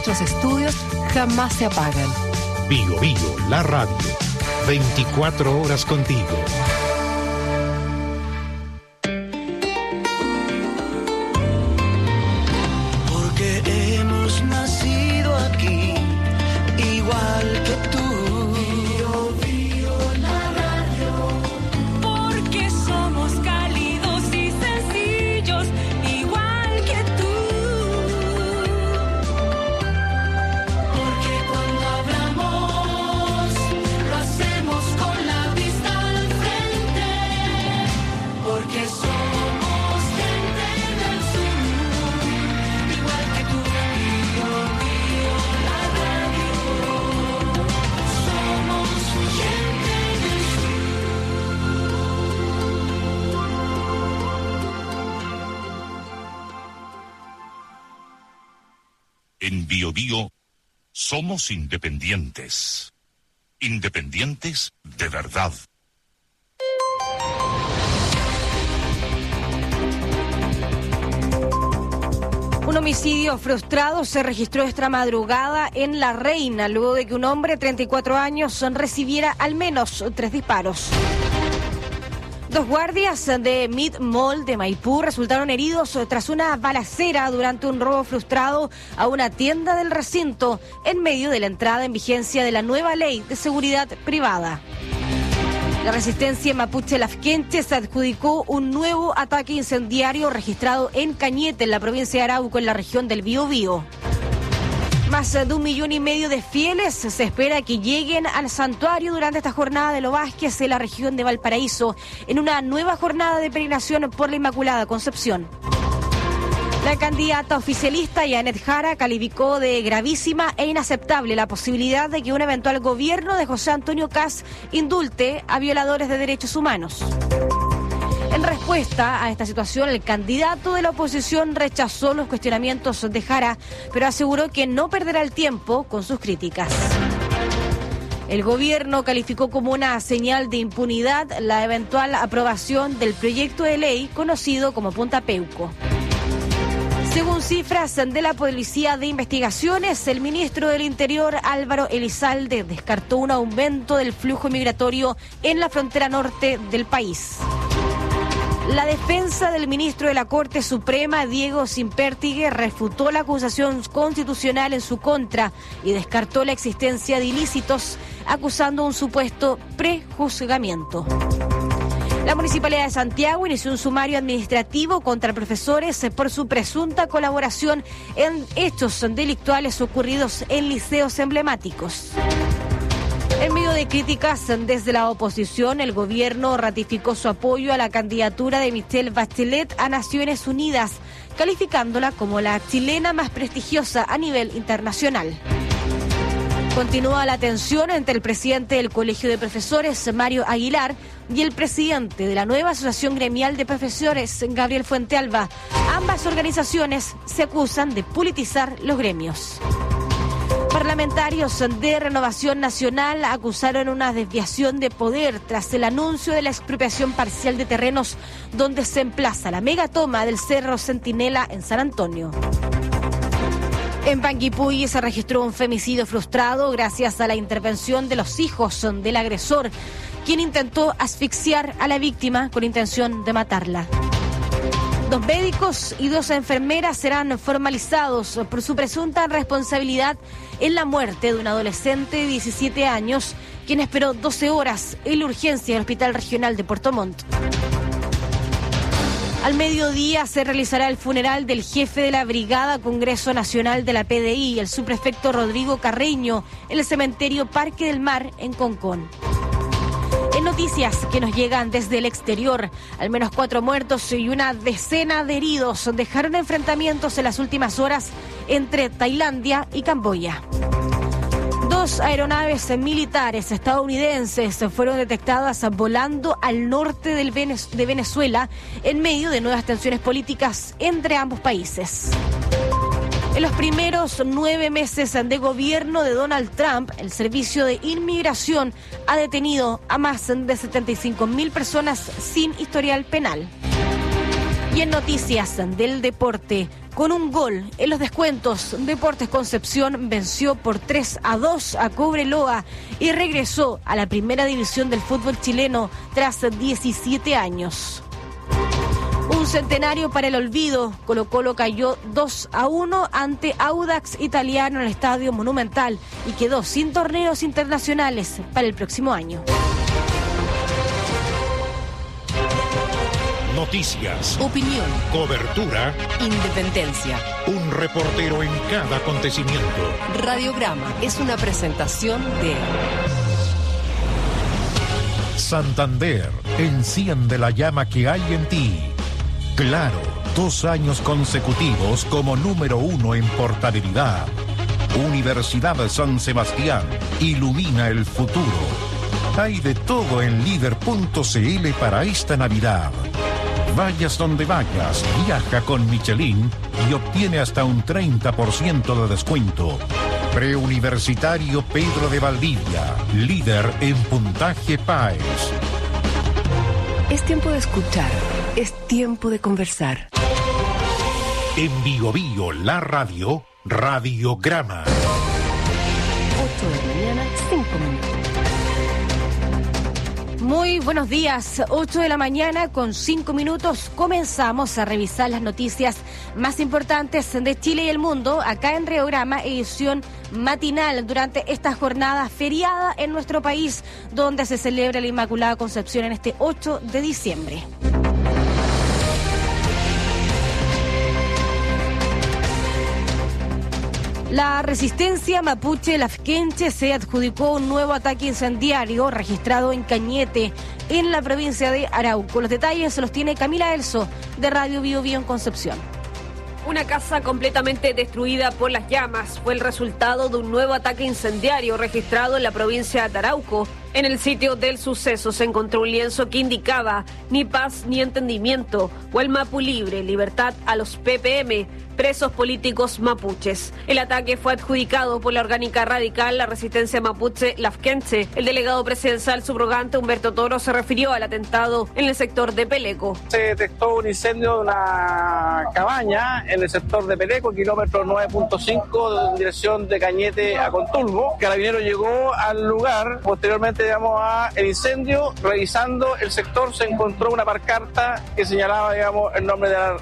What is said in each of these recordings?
nuestros estudios jamás se apagan. Bio Bio, la radio. 24 horas contigo. Porque hemos nacido aquí, igual que tú. Bio Bio, la radio. Porque somos cálidos y sencillos, igual que tú. Porque cuando hablamos, lo hacemos con la vista al frente. Porque somos gente del sur, igual que tú. Bio Bio, la radio. Somos gente del En Bio Bio somos independientes. Independientes de verdad. Un homicidio frustrado se registró esta madrugada en La Reina, luego de que un hombre de 34 años recibiera al menos 3 disparos. 2 guardias de Mid Mall de Maipú resultaron heridos tras una balacera durante un robo frustrado a una tienda del recinto en medio de la entrada en vigencia de la nueva ley de seguridad privada. La resistencia mapuche Lafkenche se adjudicó un nuevo ataque incendiario registrado en Cañete, en la provincia de Arauco, en la región del Biobío. Más de 1,5 millones de fieles se espera que lleguen al santuario durante esta jornada de Lo Vázquez en la región de Valparaíso, en una nueva jornada de peregrinación por la Inmaculada Concepción. La candidata oficialista Janet Jara calificó de gravísima e inaceptable la posibilidad de que un eventual gobierno de José Antonio Kast indulte a violadores de derechos humanos. En respuesta a esta situación, el candidato de la oposición rechazó los cuestionamientos de Jara, pero aseguró que no perderá el tiempo con sus críticas. El gobierno calificó como una señal de impunidad la eventual aprobación del proyecto de ley conocido como Punta Peuco. Según cifras de la Policía de Investigaciones, el ministro del Interior, Álvaro Elizalde, descartó un aumento del flujo migratorio en la frontera norte del país. La defensa del ministro de la Corte Suprema, Diego Simpértigue, refutó la acusación constitucional en su contra y descartó la existencia de ilícitos, acusando un supuesto prejuzgamiento. La Municipalidad de Santiago inició un sumario administrativo contra profesores por su presunta colaboración en hechos delictuales ocurridos en liceos emblemáticos. En medio de críticas desde la oposición, el gobierno ratificó su apoyo a la candidatura de Michelle Bachelet a Naciones Unidas, calificándola como la chilena más prestigiosa a nivel internacional. Continúa la tensión entre el presidente del Colegio de Profesores, Mario Aguilar, y el presidente de la nueva Asociación Gremial de Profesores, Gabriel Fuentealba. Ambas organizaciones se acusan de politizar los gremios. Parlamentarios de Renovación Nacional acusaron una desviación de poder tras el anuncio de la expropiación parcial de terrenos donde se emplaza la megatoma del Cerro Centinela en San Antonio. En Panguipulli se registró un femicidio frustrado gracias a la intervención de los hijos del agresor, quien intentó asfixiar a la víctima con intención de matarla. 2 médicos y 2 enfermeras serán formalizados por su presunta responsabilidad en la muerte de un adolescente de 17 años, quien esperó 12 horas en la urgencia del Hospital Regional de Puerto Montt. Al mediodía se realizará el funeral del jefe de la Brigada Congreso Nacional de la PDI, el subprefecto Rodrigo Carreño, en el cementerio Parque del Mar en Concón. En noticias que nos llegan desde el exterior, al menos 4 muertos y una decena de heridos dejaron enfrentamientos en las últimas horas entre Tailandia y Camboya. 2 aeronaves militares estadounidenses fueron detectadas volando al norte de Venezuela en medio de nuevas tensiones políticas entre ambos países. En los primeros 9 meses de gobierno de Donald Trump, el Servicio de Inmigración ha detenido a más de 75.000 personas sin historial penal. Y Y en noticias del deporte, con un gol en los descuentos, Deportes Concepción venció por 3-2 a Cobreloa y regresó a la primera división del fútbol chileno tras 17 años. Un centenario para el olvido. Colo-Colo cayó 2-1 ante Audax Italiano en el Estadio Monumental y quedó sin torneos internacionales para el próximo año. Noticias, Opinión, cobertura, independencia. un reportero en cada acontecimiento. Radiograma es una presentación de Santander, enciende la llama que hay en ti. Claro, 2 años consecutivos como número 1 en portabilidad. Universidad San Sebastián, ilumina el futuro. Hay de todo en líder.cl para esta Navidad. Vayas donde vayas, viaja con Michelin y obtiene hasta un 30% de descuento. Preuniversitario Pedro de Valdivia, líder en puntaje PAES. Es tiempo de escuchar, es tiempo de conversar. En Bio Bio, la radio, Radiograma. 8 de la mañana, 5 minutos. Muy buenos días, 8 de la mañana con 5 minutos. Comenzamos a revisar las noticias más importantes de Chile y el mundo acá en Radiograma, edición matinal durante esta jornada feriada en nuestro país, donde se celebra la Inmaculada Concepción en este 8 de diciembre. La resistencia mapuche lafkenche se adjudicó un nuevo ataque incendiario registrado en Cañete, en la provincia de Arauco. Los detalles los tiene Camila Elso, de Radio Bio Bio en Concepción. Una casa completamente destruida por las llamas fue el resultado de un nuevo ataque incendiario registrado en la provincia de Arauco. En el sitio del suceso se encontró un lienzo que indicaba ni paz ni entendimiento, o el Mapu libre, libertad a los PPM, presos políticos mapuches. El ataque fue adjudicado por la orgánica radical La Resistencia Mapuche Lafkenche. El delegado presidencial subrogante Humberto Toro se refirió al atentado en el sector de Peleco. Se detectó un incendio de una cabaña en el sector de Peleco, kilómetro 9.5, en dirección de Cañete a Contulmo. Carabinero llegó al lugar, posteriormente el incendio, revisando el sector se encontró una pancarta que señalaba el nombre de la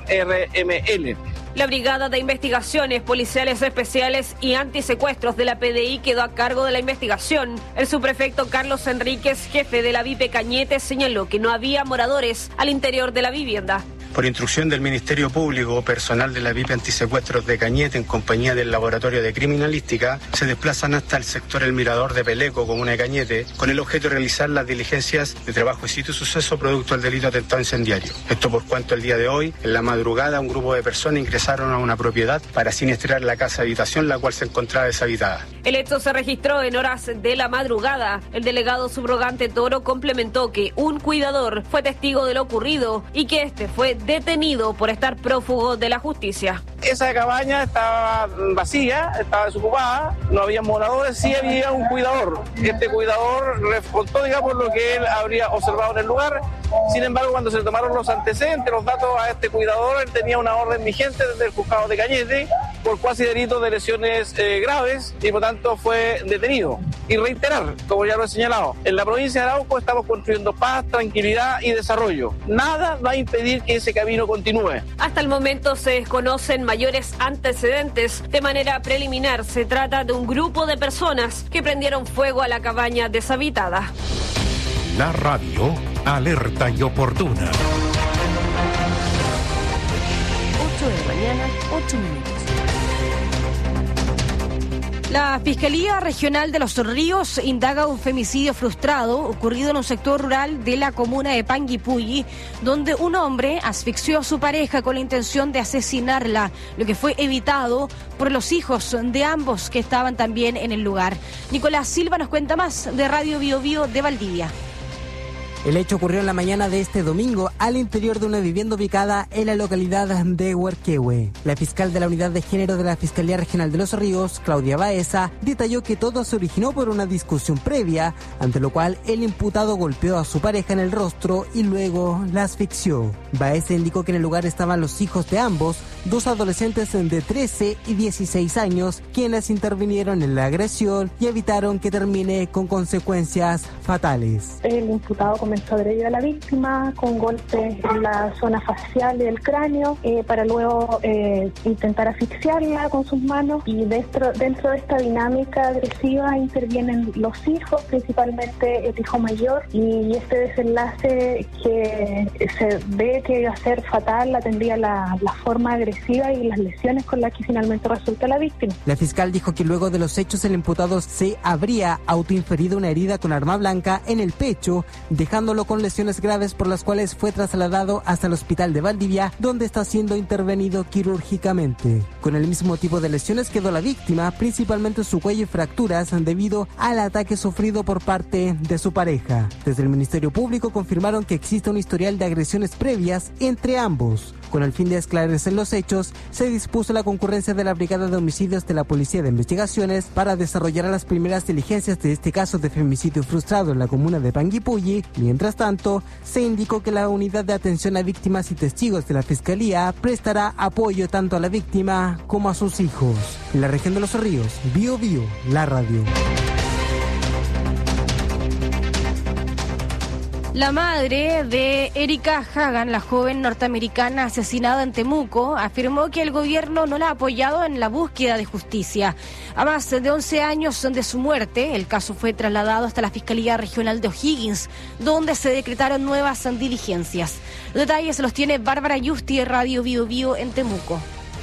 RML. La Brigada de Investigaciones Policiales Especiales y Antisecuestros de la PDI quedó a cargo de la investigación. El subprefecto Carlos Enríquez, jefe de la VIP Cañete, señaló que no había moradores al interior de la vivienda. Por instrucción del Ministerio Público, personal de la VIP Antisecuestros de Cañete, en compañía del Laboratorio de Criminalística, se desplazan hasta el sector El Mirador de Peleco, comuna de Cañete, con el objeto de realizar las diligencias de trabajo y sitio suceso producto del delito atentado incendiario. Esto por cuanto el día de hoy, en la madrugada, un grupo de personas ingresaron a una propiedad para siniestrar la casa habitación, la cual se encontraba deshabitada. El hecho se registró en horas de la madrugada. El delegado subrogante Toro complementó que un cuidador fue testigo de lo ocurrido y que este fue detenido por estar prófugo de la justicia. Esa cabaña estaba vacía, estaba desocupada, no había moradores, sí había un cuidador. Este cuidador contó, lo que él habría observado en el lugar. Sin embargo, cuando se tomaron los antecedentes, los datos a este cuidador, él tenía una orden vigente desde el juzgado de Cañete por cuasi delito de lesiones graves y por tanto fue detenido. Y reiterar, como ya lo he señalado, en la provincia de Arauco estamos construyendo paz, tranquilidad y desarrollo. Nada va a impedir que ese camino continúe. Hasta el momento se desconocen mayores antecedentes. De manera preliminar, se trata de un grupo de personas que prendieron fuego a la cabaña deshabitada. La radio, alerta y oportuna. 8 de la mañana, 8 minutos. La Fiscalía Regional de Los Ríos indaga un femicidio frustrado ocurrido en un sector rural de la comuna de Panguipulli, donde un hombre asfixió a su pareja con la intención de asesinarla, lo que fue evitado por los hijos de ambos que estaban también en el lugar. Nicolás Silva nos cuenta más de Radio Bio Bio de Valdivia. El hecho ocurrió en la mañana de este domingo al interior de una vivienda ubicada en la localidad de Huarquehue. La fiscal de la Unidad de Género de la Fiscalía Regional de Los Ríos, Claudia Baeza, detalló que todo se originó por una discusión previa, ante lo cual el imputado golpeó a su pareja en el rostro y luego la asfixió. Baeza indicó que en el lugar estaban los hijos de ambos, dos adolescentes de 13 y 16 años, quienes intervinieron en la agresión y evitaron que termine con consecuencias fatales. El imputado comenzó a agredir a la víctima con golpes en la zona facial y el cráneo para luego intentar asfixiarla con sus manos, y dentro de esta dinámica agresiva intervienen los hijos, principalmente el hijo mayor, y este desenlace que se ve que iba a ser fatal atendía la forma agresiva y las lesiones con las que finalmente resulta la víctima. La fiscal dijo que luego de los hechos el imputado se habría autoinferido una herida con arma blanca en el pecho, dejándolo con lesiones graves, por las cuales fue trasladado hasta el hospital de Valdivia, donde está siendo intervenido quirúrgicamente. Con el mismo tipo de lesiones quedó la víctima, principalmente su cuello y fracturas debido al ataque sufrido por parte de su pareja. Desde el Ministerio Público confirmaron que existe un historial de agresiones previas entre ambos. Con el fin de esclarecer los hechos, se dispuso la concurrencia de la Brigada de Homicidios de la Policía de Investigaciones para desarrollar las primeras diligencias de este caso de femicidio frustrado en la comuna de Panguipulli. Mientras tanto, se indicó que la Unidad de Atención a Víctimas y Testigos de la Fiscalía prestará apoyo tanto a la víctima como a sus hijos. En la región de Los Ríos, Biobío, la radio. La madre de Erika Hagan, la joven norteamericana asesinada en Temuco, afirmó que el gobierno no la ha apoyado en la búsqueda de justicia. A más de 11 años de su muerte, el caso fue trasladado hasta la Fiscalía Regional de O'Higgins, donde se decretaron nuevas diligencias. Los detalles los tiene Bárbara Yusti, Radio Biobío en Temuco.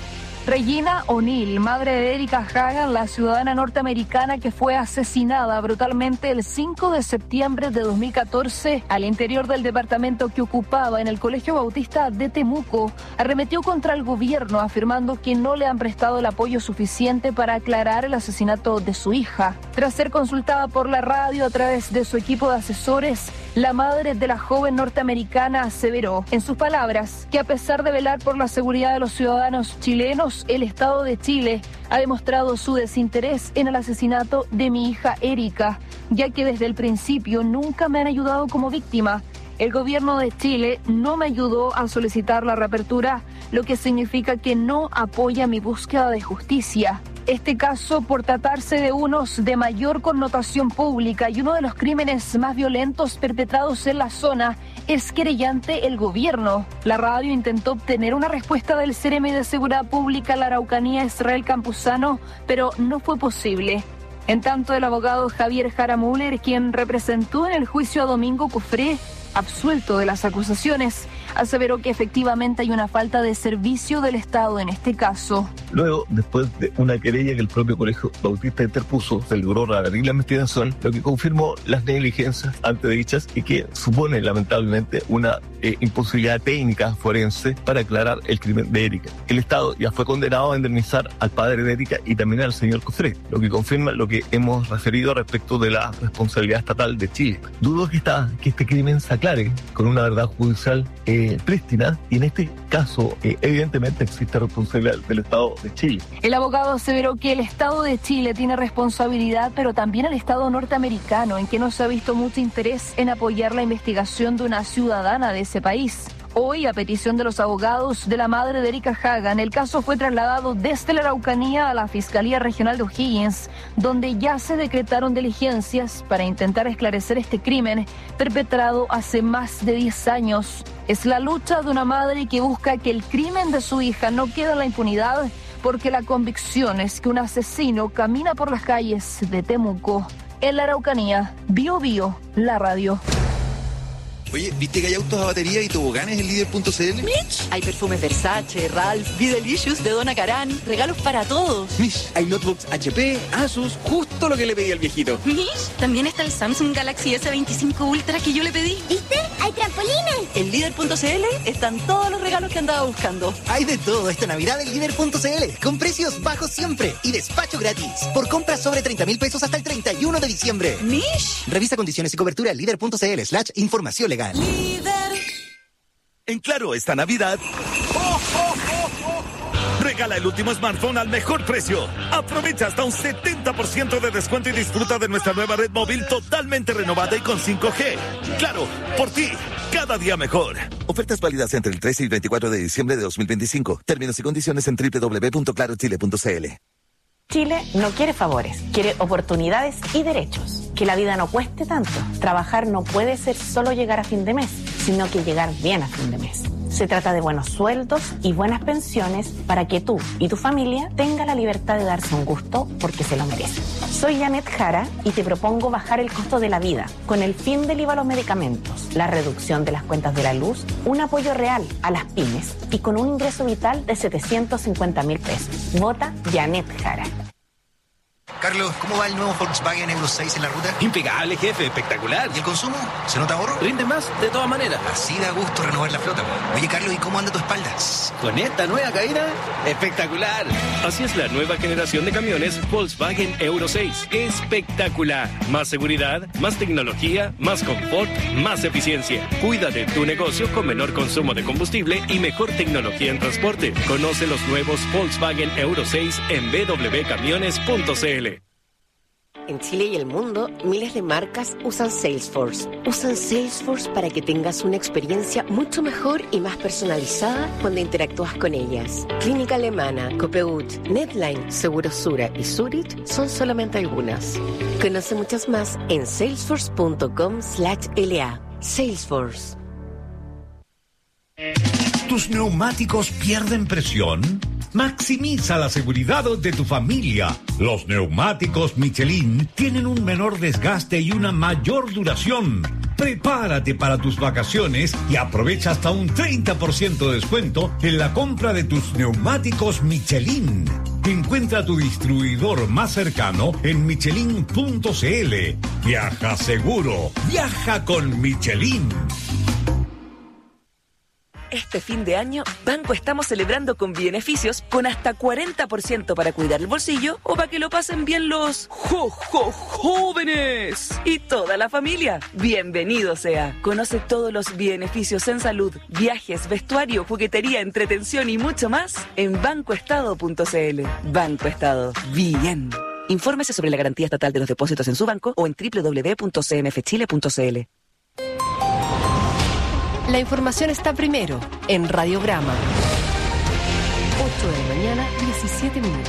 Regina O'Neill, madre de Erika Hagan, la ciudadana norteamericana que fue asesinada brutalmente el 5 de septiembre de 2014 al interior del departamento que ocupaba en el Colegio Bautista de Temuco, arremetió contra el gobierno afirmando que no le han prestado el apoyo suficiente para aclarar el asesinato de su hija. Tras ser consultada por la radio a través de su equipo de asesores, la madre de la joven norteamericana aseveró, en sus palabras, que a pesar de velar por la seguridad de los ciudadanos chilenos, el Estado de Chile ha demostrado su desinterés en el asesinato de mi hija Erika, ya que desde el principio nunca me han ayudado como víctima. El gobierno de Chile no me ayudó a solicitar la reapertura, lo que significa que no apoya mi búsqueda de justicia. Este caso, por tratarse de unos de mayor connotación pública y uno de los crímenes más violentos perpetrados en la zona, es querellante el gobierno. La radio intentó obtener una respuesta del CEREM de Seguridad Pública en la Araucanía, Israel Campuzano, pero no fue posible. En tanto, el abogado Javier Jara Müller, quien representó en el juicio a Domingo Cufré, absuelto de las acusaciones, aseveró que efectivamente hay una falta de servicio del Estado en este caso. Luego, después de una querella que el propio Colegio Bautista interpuso, se logró reabrir la investigación, lo que confirmó las negligencias antedichas y que supone lamentablemente una imposibilidad técnica forense para aclarar el crimen de Erika. El Estado ya fue condenado a indemnizar al padre de Erika y también al señor Cufré, lo que confirma lo que hemos referido respecto de la responsabilidad estatal de Chile. Dudo que este crimen se aclare con una verdad judicial prístina, y en este caso evidentemente existe responsabilidad del Estado de Chile. El abogado aseveró que el Estado de Chile tiene responsabilidad, pero también el Estado norteamericano, en que no se ha visto mucho interés en apoyar la investigación de una ciudadana de ese país. Hoy, a petición de los abogados de la madre de Erika Hagan, el caso fue trasladado desde la Araucanía a la Fiscalía Regional de O'Higgins, donde ya se decretaron diligencias para intentar esclarecer este crimen perpetrado hace más de 10 años. Es la lucha de una madre que busca que el crimen de su hija no quede en la impunidad, porque la convicción es que un asesino camina por las calles de Temuco. En la Araucanía, Biobío, la radio. Oye, ¿viste que hay autos a batería y toboganes en líder.cl? Mitch, hay perfumes Versace, Ralph, Be Delicious de Donna Karan, regalos para todos. Mitch, hay notebooks HP, Asus, justo lo que le pedí al viejito. Mitch, también está el Samsung Galaxy S25 Ultra que yo le pedí. ¿Viste? ¡Hay trampolines! En líder.cl están todos los regalos que andaba buscando. Hay de todo esta Navidad en líder.cl, con precios bajos siempre y despacho gratis. Por compras sobre 30.000 pesos hasta el 31 de diciembre. Mish. Revisa condiciones y cobertura en líder.cl/información legal. En Claro, esta Navidad, regala el último smartphone al mejor precio. Aprovecha hasta un 70% de descuento y disfruta de nuestra nueva red móvil totalmente renovada y con 5G. Claro, por ti, cada día mejor. Ofertas válidas entre el 13 y 24 de diciembre de 2025. Términos y condiciones en www.clarochile.cl. Chile no quiere favores, quiere oportunidades y derechos. Que la vida no cueste tanto. Trabajar no puede ser solo llegar a fin de mes, sino que llegar bien a fin de mes. Se trata de buenos sueldos y buenas pensiones para que tú y tu familia tengan la libertad de darse un gusto porque se lo merecen. Soy Janet Jara y te propongo bajar el costo de la vida con el fin del IVA a los medicamentos, la reducción de las cuentas de la luz, un apoyo real a las pymes y con un ingreso vital de 750.000 pesos. Vota Janet Jara. Carlos, ¿cómo va el nuevo Volkswagen Euro 6 en la ruta? Impecable, jefe, espectacular. ¿Y el consumo? ¿Se nota ahorro? Rinde más, de todas maneras. Así da gusto renovar la flota. Oye, Carlos, ¿y cómo anda tu espalda? Con esta nueva cabina, espectacular. Así es la nueva generación de camiones Volkswagen Euro 6. Espectacular. Más seguridad, más tecnología, más confort, más eficiencia. Cuida de tu negocio con menor consumo de combustible y mejor tecnología en transporte. Conoce los nuevos Volkswagen Euro 6 en www.camiones.cl. En Chile y el mundo, miles de marcas usan Salesforce. Usan Salesforce para que tengas una experiencia mucho mejor y más personalizada cuando interactúas con ellas. Clínica Alemana, Copeut, Netline, Segurosura y Zurich son solamente algunas. Conoce muchas más en salesforce.com/LA. Salesforce. ¿Tus neumáticos pierden presión? Maximiza la seguridad de tu familia. Los neumáticos Michelin tienen un menor desgaste y una mayor duración. Prepárate para tus vacaciones y aprovecha hasta un 30% de descuento en la compra de tus neumáticos Michelin. Encuentra tu distribuidor más cercano en michelin.cl. Viaja seguro. Viaja con Michelin. Este fin de año, Banco estamos celebrando con beneficios con hasta 40% para cuidar el bolsillo o para que lo pasen bien los jóvenes y toda la familia. Bienvenido sea. Conoce todos los beneficios en salud, viajes, vestuario, juguetería, entretención y mucho más en bancoestado.cl. Banco Estado. Bien. Infórmese sobre la garantía estatal de los depósitos en su banco o en www.cmfchile.cl. La información está primero en Radiograma. 8 de la mañana, 17 minutos.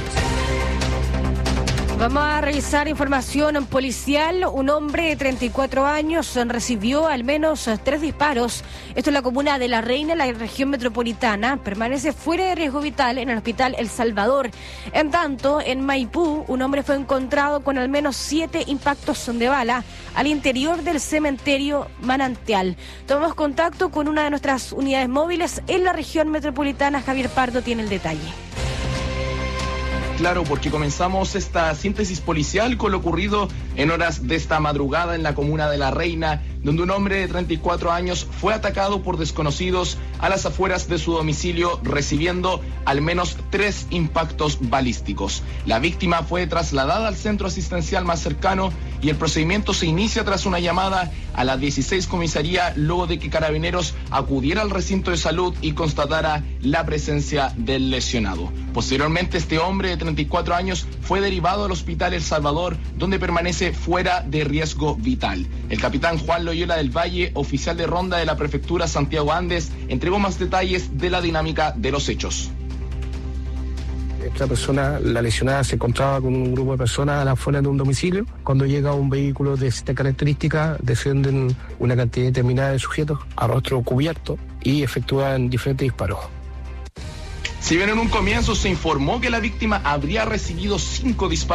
Vamos a revisar información policial. Un hombre de 34 años recibió al menos 3 disparos. Esto en la comuna de La Reina, en la región metropolitana. Permanece fuera de riesgo vital en el hospital El Salvador. En tanto, en Maipú, un hombre fue encontrado con al menos 7 impactos de bala al interior del cementerio Manantial. Tomamos contacto con una de nuestras unidades móviles en la región metropolitana. Javier Pardo tiene el detalle. Claro, porque comenzamos esta síntesis policial con lo ocurrido en horas de esta madrugada en la comuna de La Reina, donde un hombre de 34 años fue atacado por desconocidos a las afueras de su domicilio, recibiendo al menos 3 impactos balísticos. La víctima fue trasladada al centro asistencial más cercano y el procedimiento se inicia tras una llamada a la 16 comisaría luego de que Carabineros acudiera al recinto de salud y constatara la presencia del lesionado. Posteriormente, este hombre de 34 años fue derivado al hospital El Salvador, donde permanece fuera de riesgo vital. El capitán Juan Loyola del Valle, oficial de ronda de la prefectura Santiago Andes, entregó más detalles de la dinámica de los hechos. Esta persona, la lesionada, se encontraba con un grupo de personas a las afueras de un domicilio. Cuando llega un vehículo de esta característica, descienden una cantidad determinada de sujetos a rostro cubierto y efectúan diferentes disparos. Si bien en un comienzo se informó que la víctima habría recibido 5 disparos,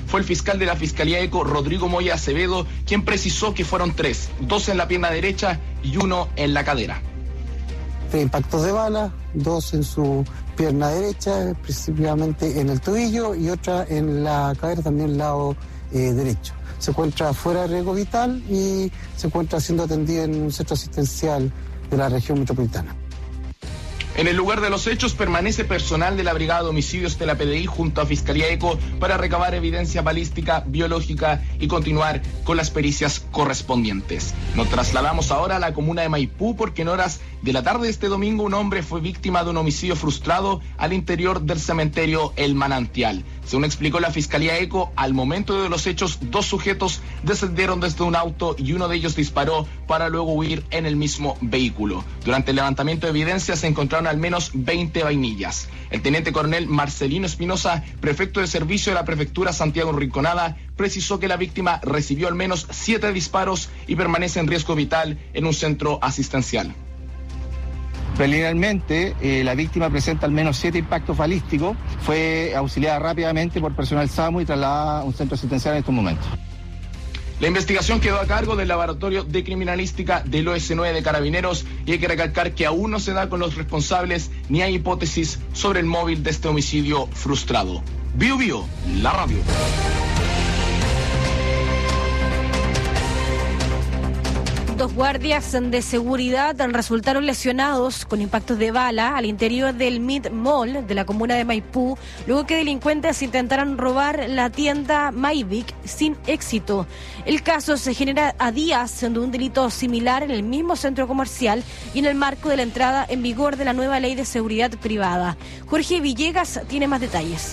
fue el fiscal de la Fiscalía ECO, Rodrigo Moya Acevedo, quien precisó que fueron 3, 2 en la pierna derecha y 1 en la cadera. 3 impactos de bala, 2 en su pierna derecha, principalmente en el tobillo, y otra en la cadera, también lado derecho. Se encuentra fuera de riesgo vital y se encuentra siendo atendido en un centro asistencial de la región metropolitana. En el lugar de los hechos permanece personal de la Brigada de Homicidios de la PDI junto a Fiscalía ECO para recabar evidencia balística, biológica y continuar con las pericias correspondientes. Nos trasladamos ahora a la comuna de Maipú porque en horas de la tarde de este domingo un hombre fue víctima de un homicidio frustrado al interior del cementerio El Manantial. Según explicó la Fiscalía ECO, al momento de los hechos 2 sujetos descendieron desde un auto y uno de ellos disparó para luego huir en el mismo vehículo. Durante el levantamiento de evidencia se encontraron al menos 20 vainillas. El teniente coronel Marcelino Espinosa, prefecto de servicio de la prefectura Santiago Rinconada, precisó que la víctima recibió al menos 7 disparos y permanece en riesgo vital en un centro asistencial. Preliminarmente, la víctima presenta al menos 7 impactos balísticos. Fue auxiliada rápidamente por personal SAMU y trasladada a un centro asistencial en estos momentos. La investigación quedó a cargo del Laboratorio de Criminalística del OS9 de Carabineros y hay que recalcar que aún no se da con los responsables ni hay hipótesis sobre el móvil de este homicidio frustrado. Bio Bio, la radio. Dos guardias de seguridad resultaron lesionados con impactos de bala al interior del Mid Mall de la comuna de Maipú, luego que delincuentes intentaron robar la tienda Mavic sin éxito. El caso se genera a días de un delito similar en el mismo centro comercial y en el marco de la entrada en vigor de la nueva ley de seguridad privada. Jorge Villegas tiene más detalles.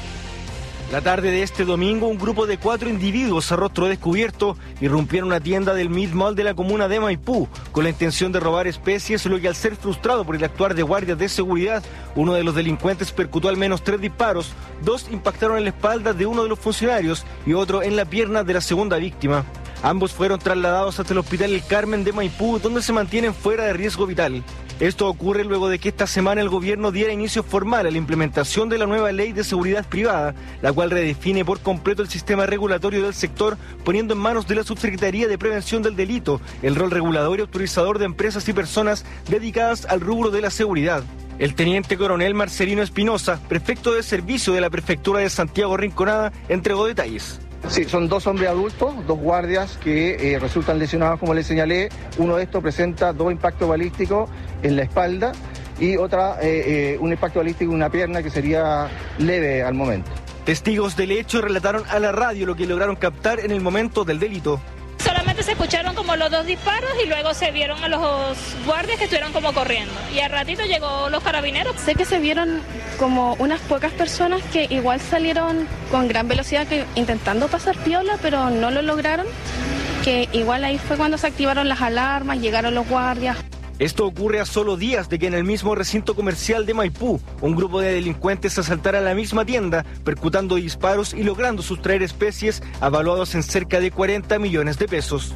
La tarde de este domingo, un grupo de 4 individuos a rostro descubierto irrumpieron una tienda del Mid Mall de la comuna de Maipú con la intención de robar especies, lo que al ser frustrado por el actuar de guardias de seguridad, uno de los delincuentes percutó al menos 3 disparos, 2 impactaron en la espalda de uno de los funcionarios y otro en la pierna de la segunda víctima. Ambos fueron trasladados hasta el Hospital El Carmen de Maipú, donde se mantienen fuera de riesgo vital. Esto ocurre luego de que esta semana el gobierno diera inicio formal a la implementación de la nueva ley de seguridad privada, la cual redefine por completo el sistema regulatorio del sector, poniendo en manos de la Subsecretaría de Prevención del Delito el rol regulador y autorizador de empresas y personas dedicadas al rubro de la seguridad. El teniente coronel Marcelino Espinosa, prefecto de servicio de la prefectura de Santiago Rinconada, entregó detalles. Sí, son 2 hombres adultos, 2 guardias que resultan lesionados, como les señalé. Uno de estos presenta 2 impactos balísticos en la espalda y un impacto balístico en una pierna que sería leve al momento. Testigos del hecho relataron a la radio lo que lograron captar en el momento del delito. Solamente se escucharon como los 2 disparos y luego se vieron a los guardias que estuvieron como corriendo. Y al ratito llegó los carabineros. Sé que se vieron como unas pocas personas que igual salieron con gran velocidad intentando pasar piola, pero no lo lograron. Que igual ahí fue cuando se activaron las alarmas, llegaron los guardias. Esto ocurre a solo días de que en el mismo recinto comercial de Maipú, un grupo de delincuentes asaltara la misma tienda, percutando disparos y logrando sustraer especies avaluados en cerca de 40 millones de pesos.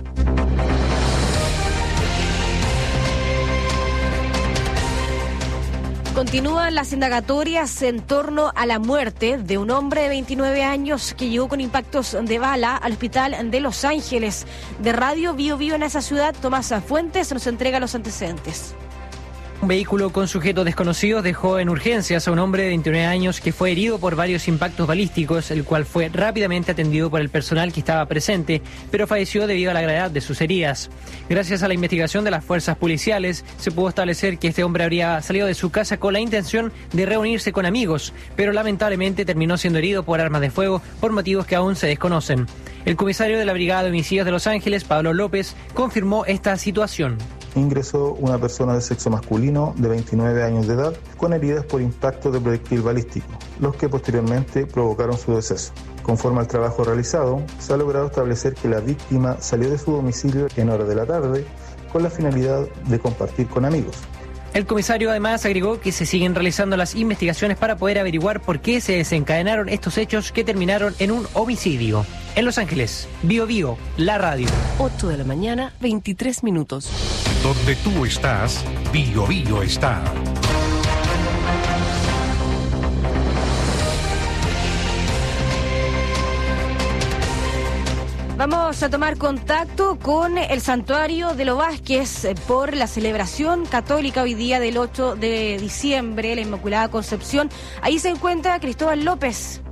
Continúan las indagatorias en torno a la muerte de un hombre de 29 años que llegó con impactos de bala al hospital de Los Ángeles. De Radio Bio Bio en esa ciudad, Tomás Fuentes nos entrega los antecedentes. Un vehículo con sujetos desconocidos dejó en urgencias a un hombre de 29 años que fue herido por varios impactos balísticos, el cual fue rápidamente atendido por el personal que estaba presente, pero falleció debido a la gravedad de sus heridas. Gracias a la investigación de las fuerzas policiales, se pudo establecer que este hombre habría salido de su casa con la intención de reunirse con amigos, pero lamentablemente terminó siendo herido por armas de fuego por motivos que aún se desconocen. El comisario de la Brigada de Homicidios de Los Ángeles, Pablo López, confirmó esta situación. Ingresó una persona de sexo masculino de 29 años de edad con heridas por impacto de proyectil balístico, los que posteriormente provocaron su deceso. Conforme al trabajo realizado, se ha logrado establecer que la víctima salió de su domicilio en horas de la tarde con la finalidad de compartir con amigos. El comisario además agregó que se siguen realizando las investigaciones para poder averiguar por qué se desencadenaron estos hechos que terminaron en un homicidio. En Los Ángeles, Bio Bio, la radio. 8 de la mañana, 23 minutos. Donde tú estás, Bio Bio está. Vamos a tomar contacto con el santuario de los Vázquez por la celebración católica hoy día del 8 de diciembre, la Inmaculada Concepción. Ahí se encuentra Cristóbal López.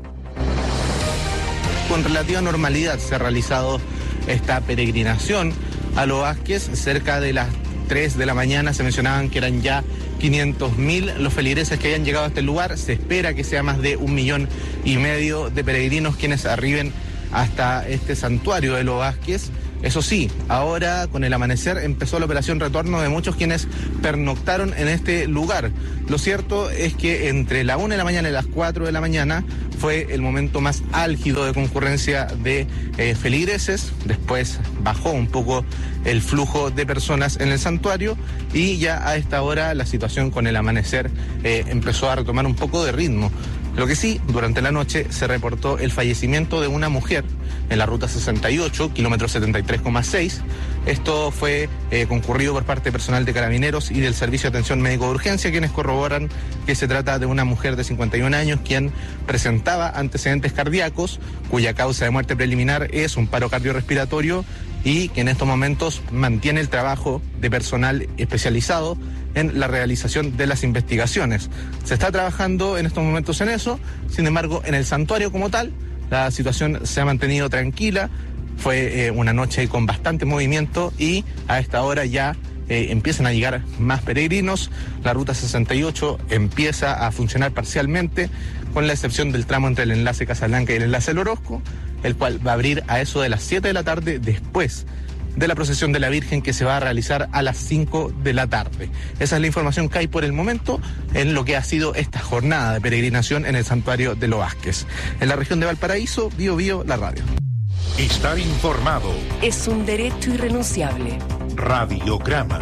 Con relativa normalidad se ha realizado esta peregrinación a los Vázquez. Cerca de las 3 de la mañana se mencionaban que eran ya 500.000 los feligreses que hayan llegado a este lugar. Se espera que sea más de 1,5 millones de peregrinos quienes arriben hasta este santuario de los Vázquez. Eso sí, ahora con el amanecer empezó la operación retorno de muchos quienes pernoctaron en este lugar. Lo cierto es que entre la 1 de la mañana y las 4 de la mañana fue el momento más álgido de concurrencia de feligreses. Después bajó un poco el flujo de personas en el santuario y ya a esta hora la situación con el amanecer empezó a retomar un poco de ritmo. Lo que sí, durante la noche se reportó el fallecimiento de una mujer en la ruta 68, kilómetro 73,6. Esto fue concurrido por parte de personal de Carabineros y del Servicio de Atención Médico de Urgencia, quienes corroboran que se trata de una mujer de 51 años quien presentaba antecedentes cardíacos, cuya causa de muerte preliminar es un paro cardiorrespiratorio y que en estos momentos mantiene el trabajo de personal especializado en la realización de las investigaciones. Se está trabajando en estos momentos en eso, sin embargo, en el santuario como tal, la situación se ha mantenido tranquila. Fue una noche con bastante movimiento y a esta hora ya empiezan a llegar más peregrinos. La ruta 68 empieza a funcionar parcialmente, con la excepción del tramo entre el enlace Casablanca y el enlace El Orozco, el cual va a abrir a eso de las 7 de la tarde después de la procesión de la Virgen, que se va a realizar a las 5 de la tarde. Esa es la información que hay por el momento en lo que ha sido esta jornada de peregrinación en el santuario de los Vázquez. En la región de Valparaíso, Bío Bío, la radio. Estar informado es un derecho irrenunciable. Radiograma.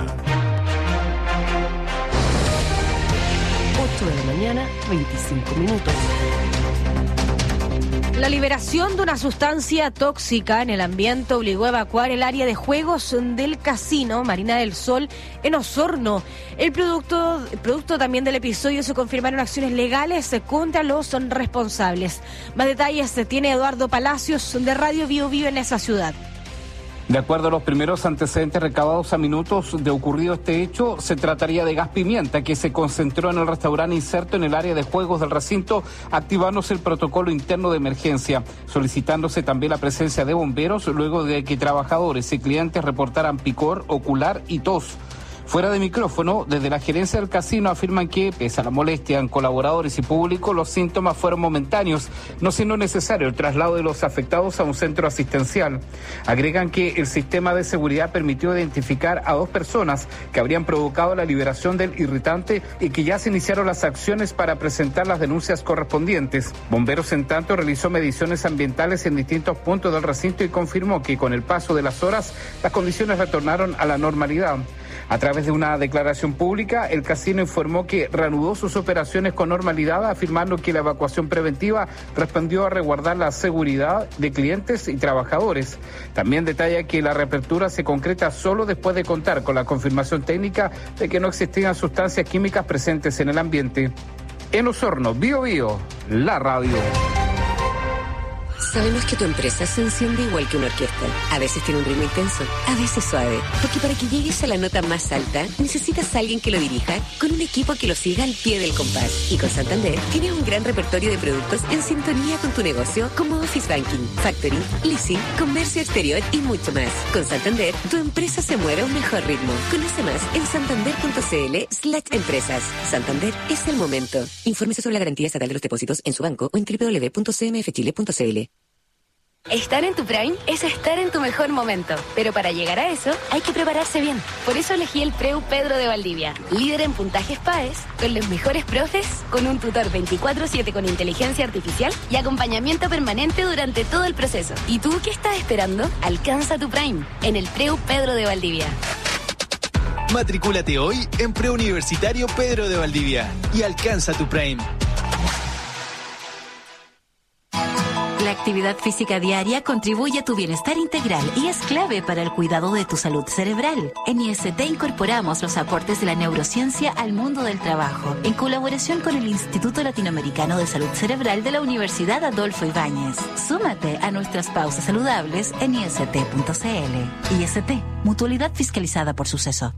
8 de la mañana, 25 minutos. La liberación de una sustancia tóxica en el ambiente obligó a evacuar el área de juegos del casino Marina del Sol en Osorno. El producto también del episodio se confirmaron acciones legales contra los responsables. Más detalles tiene Eduardo Palacios de Radio Bío Bío en esa ciudad. De acuerdo a los primeros antecedentes recabados a minutos de ocurrido este hecho, se trataría de gas pimienta que se concentró en el restaurante inserto en el área de juegos del recinto, activándose el protocolo interno de emergencia, solicitándose también la presencia de bomberos luego de que trabajadores y clientes reportaran picor ocular y tos. Fuera de micrófono, desde la gerencia del casino afirman que, pese a la molestia en colaboradores y público, los síntomas fueron momentáneos, no siendo necesario el traslado de los afectados a un centro asistencial. Agregan que el sistema de seguridad permitió identificar a 2 personas que habrían provocado la liberación del irritante y que ya se iniciaron las acciones para presentar las denuncias correspondientes. Bomberos, en tanto, realizó mediciones ambientales en distintos puntos del recinto y confirmó que con el paso de las horas las condiciones retornaron a la normalidad. A través de una declaración pública, el casino informó que reanudó sus operaciones con normalidad, afirmando que la evacuación preventiva respondió a resguardar la seguridad de clientes y trabajadores. También detalla que la reapertura se concreta solo después de contar con la confirmación técnica de que no existían sustancias químicas presentes en el ambiente. En Osorno, Bío Bío, la radio. Sabemos que tu empresa se enciende igual que una orquesta. A veces tiene un ritmo intenso, a veces suave. Porque para que llegues a la nota más alta, necesitas a alguien que lo dirija con un equipo que lo siga al pie del compás. Y con Santander tienes un gran repertorio de productos en sintonía con tu negocio, como Office Banking, Factoring, Leasing, Comercio Exterior y mucho más. Con Santander, tu empresa se mueve a un mejor ritmo. Conoce más en santander.cl/empresas. Santander es el momento. Infórmese sobre la garantía estatal de los depósitos en su banco o en www.cmfchile.cl. Estar en tu Prime es estar en tu mejor momento, pero para llegar a eso hay que prepararse bien. Por eso elegí el Preu Pedro de Valdivia, líder en puntajes PAES, con los mejores profes, con un tutor 24/7 con inteligencia artificial y acompañamiento permanente durante todo el proceso. ¿Y tú qué estás esperando? Alcanza tu Prime en el Preu Pedro de Valdivia. Matricúlate hoy en Preuniversitario Pedro de Valdivia y alcanza tu Prime. Black actividad física diaria contribuye a tu bienestar integral y es clave para el cuidado de tu salud cerebral. En IST incorporamos los aportes de la neurociencia al mundo del trabajo, en colaboración con el Instituto Latinoamericano de Salud Cerebral de la Universidad Adolfo Ibáñez. Súmate a nuestras pausas saludables en IST.cl. IST, mutualidad fiscalizada por Suceso.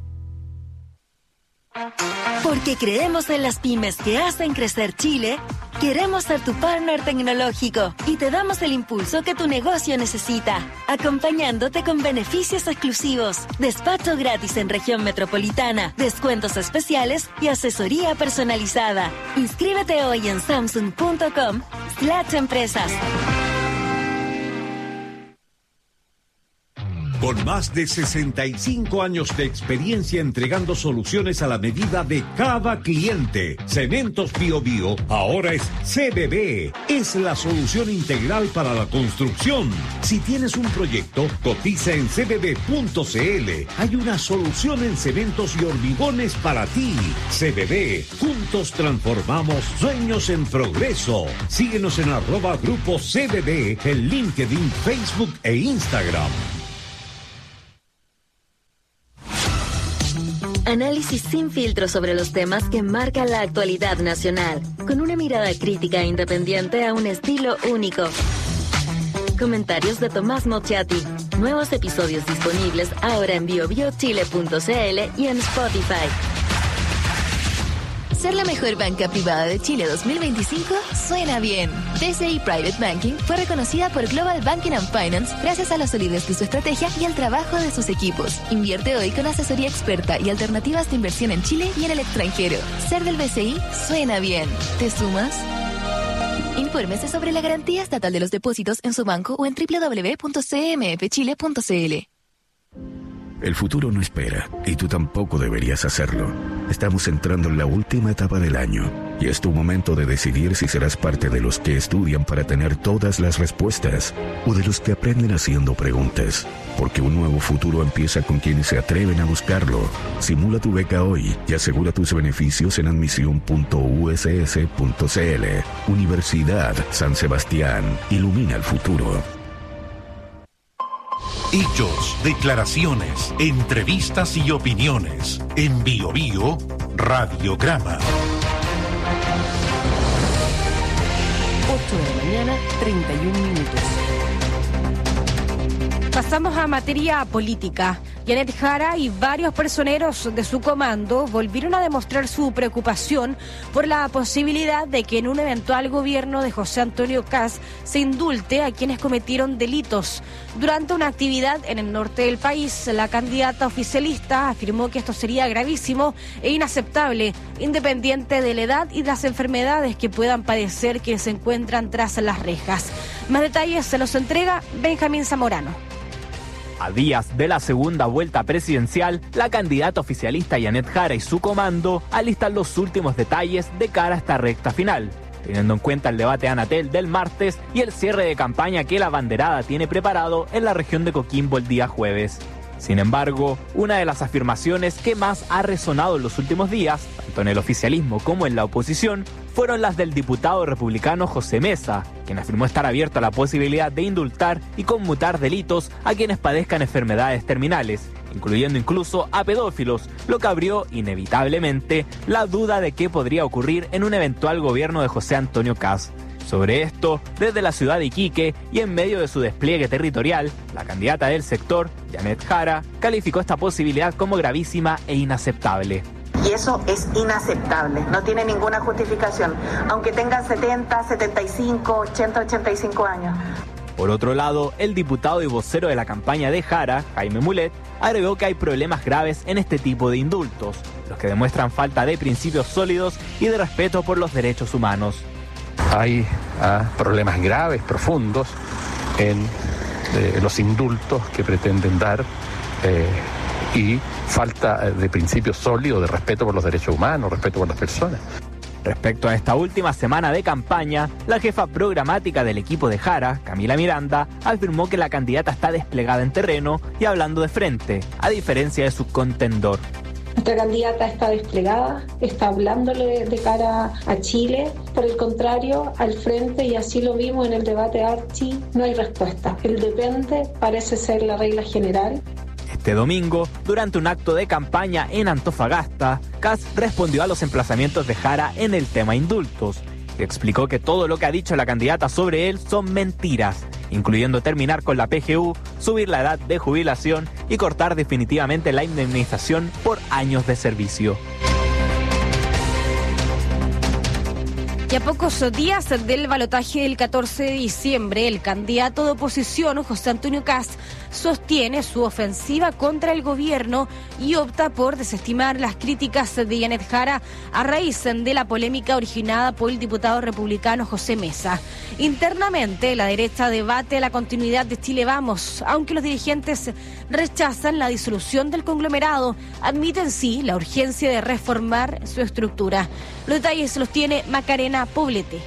Porque creemos en las pymes que hacen crecer Chile, queremos ser tu partner tecnológico y te damos el impulso que tu negocio necesita, acompañándote con beneficios exclusivos, despacho gratis en región metropolitana, descuentos especiales y asesoría personalizada. Inscríbete hoy en samsung.com/empresas. Con más de 65 años de experiencia entregando soluciones a la medida de cada cliente, Cementos Bio Bio ahora es CBB. Es la solución integral para la construcción. Si tienes un proyecto, cotiza en cbb.cl. Hay una solución en cementos y hormigones para ti. CBB. Juntos transformamos sueños en progreso. Síguenos en @Grupo CBB en LinkedIn, Facebook e Instagram. Análisis sin filtro sobre los temas que marcan la actualidad nacional, con una mirada crítica e independiente a un estilo único. Comentarios de Tomás Mochiati. Nuevos episodios disponibles ahora en biobiochile.cl y en Spotify. Ser la mejor banca privada de Chile 2025 suena bien. BCI Private Banking fue reconocida por Global Banking and Finance gracias a la solidez de su estrategia y al trabajo de sus equipos. Invierte hoy con asesoría experta y alternativas de inversión en Chile y en el extranjero. Ser del BCI suena bien. ¿Te sumas? Infórmese sobre la garantía estatal de los depósitos en su banco o en www.cmfchile.cl. El futuro no espera, y tú tampoco deberías hacerlo. Estamos entrando en la última etapa del año, y es tu momento de decidir si serás parte de los que estudian para tener todas las respuestas, o de los que aprenden haciendo preguntas. Porque un nuevo futuro empieza con quienes se atreven a buscarlo. Simula tu beca hoy y asegura tus beneficios en admisión.uss.cl. Universidad San Sebastián. Ilumina el futuro. Hechos, declaraciones, entrevistas y opiniones. En Bio Bio, Radiograma. 8 de la mañana, 31 minutos. Pasamos a materia política. Janet Jara y varios personeros de su comando volvieron a demostrar su preocupación por la posibilidad de que en un eventual gobierno de José Antonio Kast se indulte a quienes cometieron delitos. Durante una actividad en el norte del país, la candidata oficialista afirmó que esto sería gravísimo e inaceptable, independiente de la edad y las enfermedades que puedan padecer quienes se encuentran tras las rejas. Más detalles se los entrega Benjamín Zamorano. A días de la segunda vuelta presidencial, la candidata oficialista Janet Jara y su comando alistan los últimos detalles de cara a esta recta final, teniendo en cuenta el debate Anatel del martes y el cierre de campaña que la banderada tiene preparado en la región de Coquimbo el día jueves. Sin embargo, una de las afirmaciones que más ha resonado en los últimos días, tanto en el oficialismo como en la oposición, fueron las del diputado republicano José Mesa, quien afirmó estar abierto a la posibilidad de indultar y conmutar delitos a quienes padezcan enfermedades terminales, incluyendo incluso a pedófilos, lo que abrió inevitablemente la duda de qué podría ocurrir en un eventual gobierno de José Antonio Kast. Sobre esto, desde la ciudad de Iquique y en medio de su despliegue territorial, la candidata del sector, Janet Jara, calificó esta posibilidad como gravísima e inaceptable. Y eso es inaceptable, no tiene ninguna justificación, aunque tengan 70, 75, 80, 85 años. Por otro lado, el diputado y vocero de la campaña de Jara, Jaime Mulet, agregó que hay problemas graves en este tipo de indultos, los que demuestran falta de principios sólidos y de respeto por los derechos humanos. Hay problemas graves, profundos, en los indultos que pretenden dar y falta de principios sólidos de respeto por los derechos humanos, respeto por las personas. Respecto a esta última semana de campaña, la jefa programática del equipo de Jara, Camila Miranda, afirmó que la candidata está desplegada en terreno y hablando de frente, a diferencia de su contendor. La candidata está desplegada, está hablándole de cara a Chile. Por el contrario, al frente, y así lo vimos en el debate Archi, no hay respuesta. El depende parece ser la regla general. Este domingo, durante un acto de campaña en Antofagasta, Kast respondió a los emplazamientos de Jara en el tema indultos y explicó que todo lo que ha dicho la candidata sobre él son mentiras, incluyendo terminar con la PGU, subir la edad de jubilación y cortar definitivamente la indemnización por años de servicio. Y a pocos días del balotaje del 14 de diciembre, el candidato de oposición, José Antonio Kast, sostiene su ofensiva contra el gobierno y opta por desestimar las críticas de Janet Jara a raíz de la polémica originada por el diputado republicano José Mesa. Internamente, la derecha debate la continuidad de Chile Vamos, aunque los dirigentes rechazan la disolución del conglomerado, admiten sí la urgencia de reformar su estructura. Los detalles los tiene Macarena Poblete.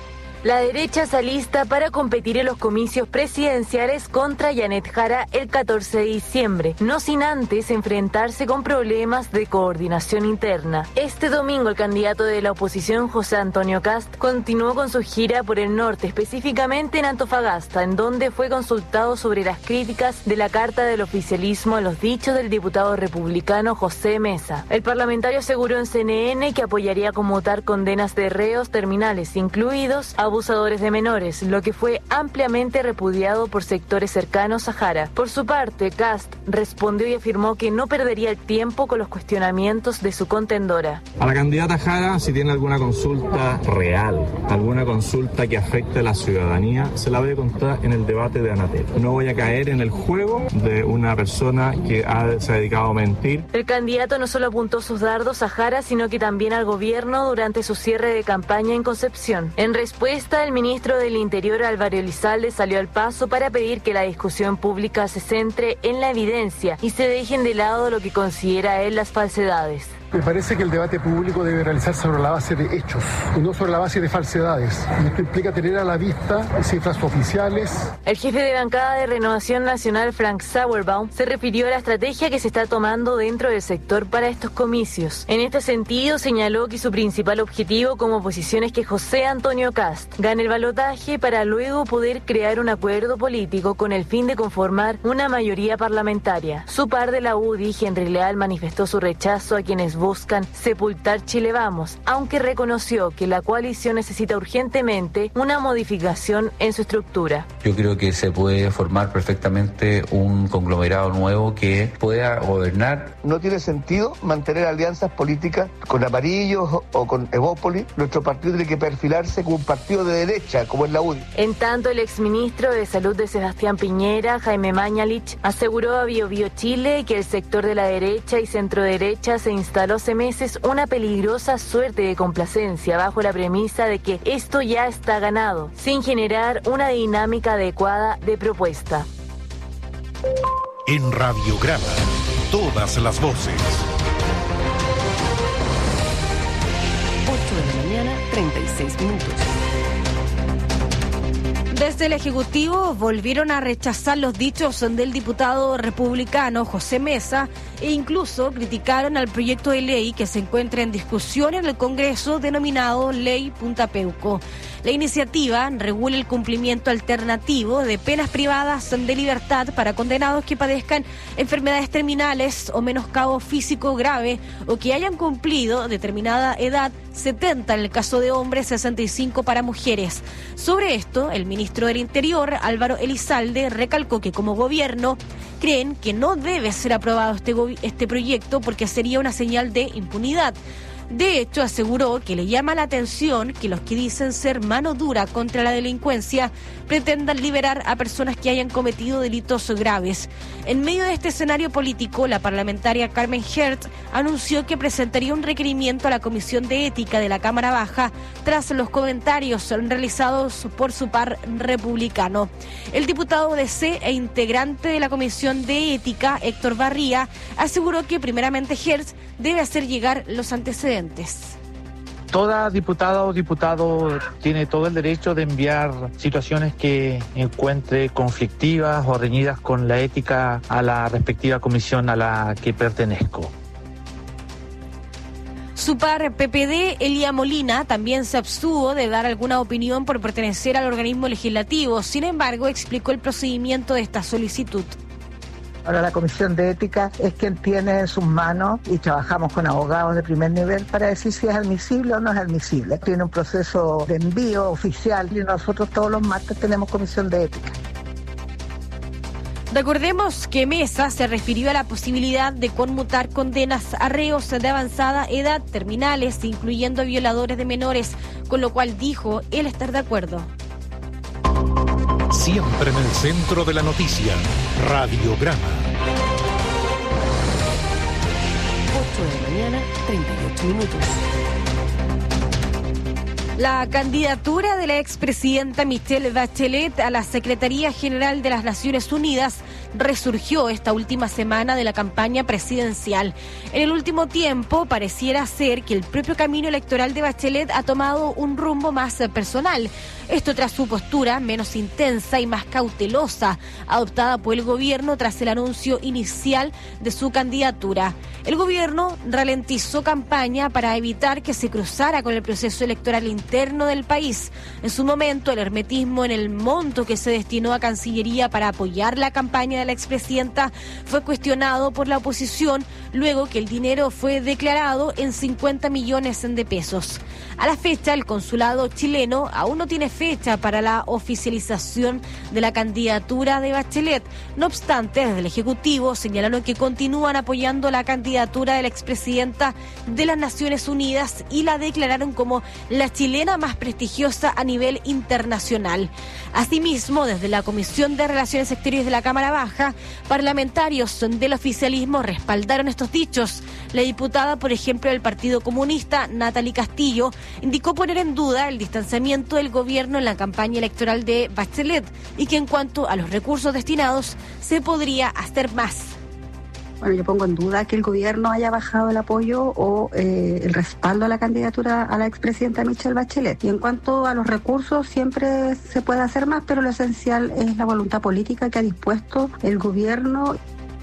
La derecha se alista para competir en los comicios presidenciales contra Janet Jara el 14 de diciembre, no sin antes enfrentarse con problemas de coordinación interna. Este domingo el candidato de la oposición, José Antonio Kast, continuó con su gira por el norte, específicamente en Antofagasta, en donde fue consultado sobre las críticas de la carta del oficialismo a los dichos del diputado republicano José Mesa. El parlamentario aseguró en CNN que apoyaría conmutar condenas de reos terminales, incluidos abusadores de menores, lo que fue ampliamente repudiado por sectores cercanos a Jara. Por su parte, Kast respondió y afirmó que no perdería el tiempo con los cuestionamientos de su contendora. A la candidata Jara, si tiene alguna consulta real, alguna consulta que afecte a la ciudadanía, se la voy a contar en el debate de Anatel. No voy a caer en el juego de una persona que se ha dedicado a mentir. El candidato no solo apuntó sus dardos a Jara, sino que también al gobierno durante su cierre de campaña en Concepción. En respuesta, el ministro del Interior, Álvaro Elizalde, salió al paso para pedir que la discusión pública se centre en la evidencia y se dejen de lado lo que considera él las falsedades. Me parece que el debate público debe realizarse sobre la base de hechos y no sobre la base de falsedades. Y esto implica tener a la vista cifras oficiales. El jefe de bancada de Renovación Nacional, Frank Sauerbaum, se refirió a la estrategia que se está tomando dentro del sector para estos comicios. En este sentido, señaló que su principal objetivo como oposición es que José Antonio Kast gane el balotaje para luego poder crear un acuerdo político con el fin de conformar una mayoría parlamentaria. Su par de la UDI, Henry Leal, manifestó su rechazo a quienes buscan sepultar Chile Vamos, aunque reconoció que la coalición necesita urgentemente una modificación en su estructura. Yo creo que se puede formar perfectamente un conglomerado nuevo que pueda gobernar. No tiene sentido mantener alianzas políticas con amarillos o con Evópolis. Nuestro partido tiene que perfilarse como un partido de derecha, como es la UDI. En tanto, el exministro de Salud de Sebastián Piñera, Jaime Mañalich, aseguró a BioBio Chile que el sector de la derecha y centroderecha se instaló hace meses una peligrosa suerte de complacencia bajo la premisa de que esto ya está ganado, sin generar una dinámica adecuada de propuesta. En Radiograma, todas las voces. 8 de la mañana, 36 minutos. Desde el Ejecutivo volvieron a rechazar los dichos del diputado republicano José Mesa e incluso criticaron al proyecto de ley que se encuentra en discusión en el Congreso denominado Ley Punta Peuco. La iniciativa regula el cumplimiento alternativo de penas privadas de libertad para condenados que padezcan enfermedades terminales o menoscabo físico grave o que hayan cumplido determinada edad, 70 en el caso de hombres, 65 para mujeres. Sobre esto, el ministro del Interior, Álvaro Elizalde, recalcó que como gobierno creen que no debe ser aprobado este proyecto porque sería una señal de impunidad. De hecho, aseguró que le llama la atención que los que dicen ser mano dura contra la delincuencia pretendan liberar a personas que hayan cometido delitos graves. En medio de este escenario político, la parlamentaria Carmen Hertz anunció que presentaría un requerimiento a la Comisión de Ética de la Cámara Baja tras los comentarios realizados por su par republicano. El diputado DC e integrante de la Comisión de Ética, Héctor Barría, aseguró que primeramente Hertz debe hacer llegar los antecedentes. Toda diputada o diputado tiene todo el derecho de enviar situaciones que encuentre conflictivas o reñidas con la ética a la respectiva comisión a la que pertenezco. Su par PPD, Elia Molina, también se abstuvo de dar alguna opinión por pertenecer al organismo legislativo. Sin embargo, explicó el procedimiento de esta solicitud. Ahora la Comisión de Ética es quien tiene en sus manos, y trabajamos con abogados de primer nivel para decir si es admisible o no es admisible. Tiene un proceso de envío oficial y nosotros todos los martes tenemos Comisión de Ética. Recordemos que Mesa se refirió a la posibilidad de conmutar condenas a reos de avanzada edad, terminales, incluyendo violadores de menores, con lo cual dijo él estar de acuerdo. Siempre en el centro de la noticia, Radiograma. 8 de la mañana, 38 minutos. La candidatura de la expresidenta Michelle Bachelet a la Secretaría General de las Naciones Unidas resurgió esta última semana de la campaña presidencial. En el último tiempo pareciera ser que el propio camino electoral de Bachelet ha tomado un rumbo más personal. Esto tras su postura menos intensa y más cautelosa, adoptada por el gobierno tras el anuncio inicial de su candidatura. El gobierno ralentizó campaña para evitar que se cruzara con el proceso electoral interno del país. En su momento, el hermetismo en el monto que se destinó a Cancillería para apoyar la campaña de la expresidenta fue cuestionado por la oposición, luego que el dinero fue declarado en 50 millones de pesos. A la fecha, el consulado chileno aún no tiene fecha para la oficialización de la candidatura de Bachelet. No obstante, desde el Ejecutivo señalaron que continúan apoyando la candidatura de la expresidenta de las Naciones Unidas y la declararon como la chilena más prestigiosa a nivel internacional. Asimismo, desde la Comisión de Relaciones Exteriores de la Cámara Baja, parlamentarios del oficialismo respaldaron estos dichos. La diputada, por ejemplo, del Partido Comunista, Natalie Castillo, indicó poner en duda el distanciamiento del gobierno en la campaña electoral de Bachelet y que en cuanto a los recursos destinados se podría hacer más. Bueno, yo pongo en duda que el gobierno haya bajado el apoyo o el respaldo a la candidatura a la expresidenta Michelle Bachelet. Y en cuanto a los recursos, siempre se puede hacer más, pero lo esencial es la voluntad política que ha dispuesto el gobierno.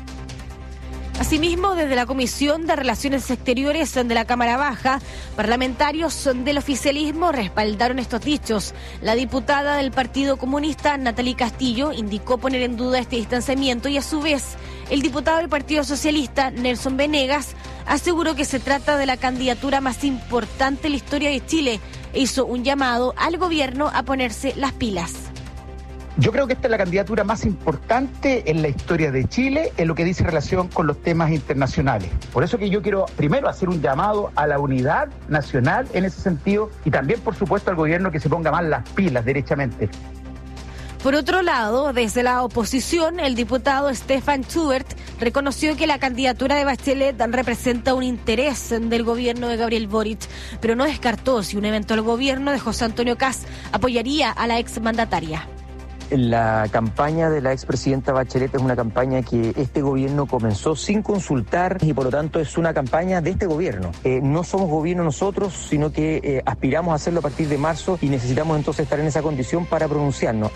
Asimismo, desde la Comisión de Relaciones Exteriores de la Cámara Baja, parlamentarios del oficialismo respaldaron estos dichos. La diputada del Partido Comunista, Natalie Castillo, indicó poner en duda este distanciamiento y a su vez el diputado del Partido Socialista, Nelson Venegas, aseguró que se trata de la candidatura más importante en la historia de Chile e hizo un llamado al gobierno a ponerse las pilas. Yo creo que esta es la candidatura más importante en la historia de Chile en lo que dice relación con los temas internacionales. Por eso que yo quiero primero hacer un llamado a la unidad nacional en ese sentido y también, por supuesto, al gobierno que se ponga más las pilas derechamente. Por otro lado, desde la oposición, el diputado Stefan Schubert reconoció que la candidatura de Bachelet representa un interés del gobierno de Gabriel Boric, pero no descartó si un eventual gobierno de José Antonio Kast apoyaría a la exmandataria. La campaña de la expresidenta Bachelet es una campaña que este gobierno comenzó sin consultar y por lo tanto es una campaña de este gobierno. No somos gobierno nosotros, sino que aspiramos a hacerlo a partir de marzo y necesitamos entonces estar en esa condición para pronunciarnos.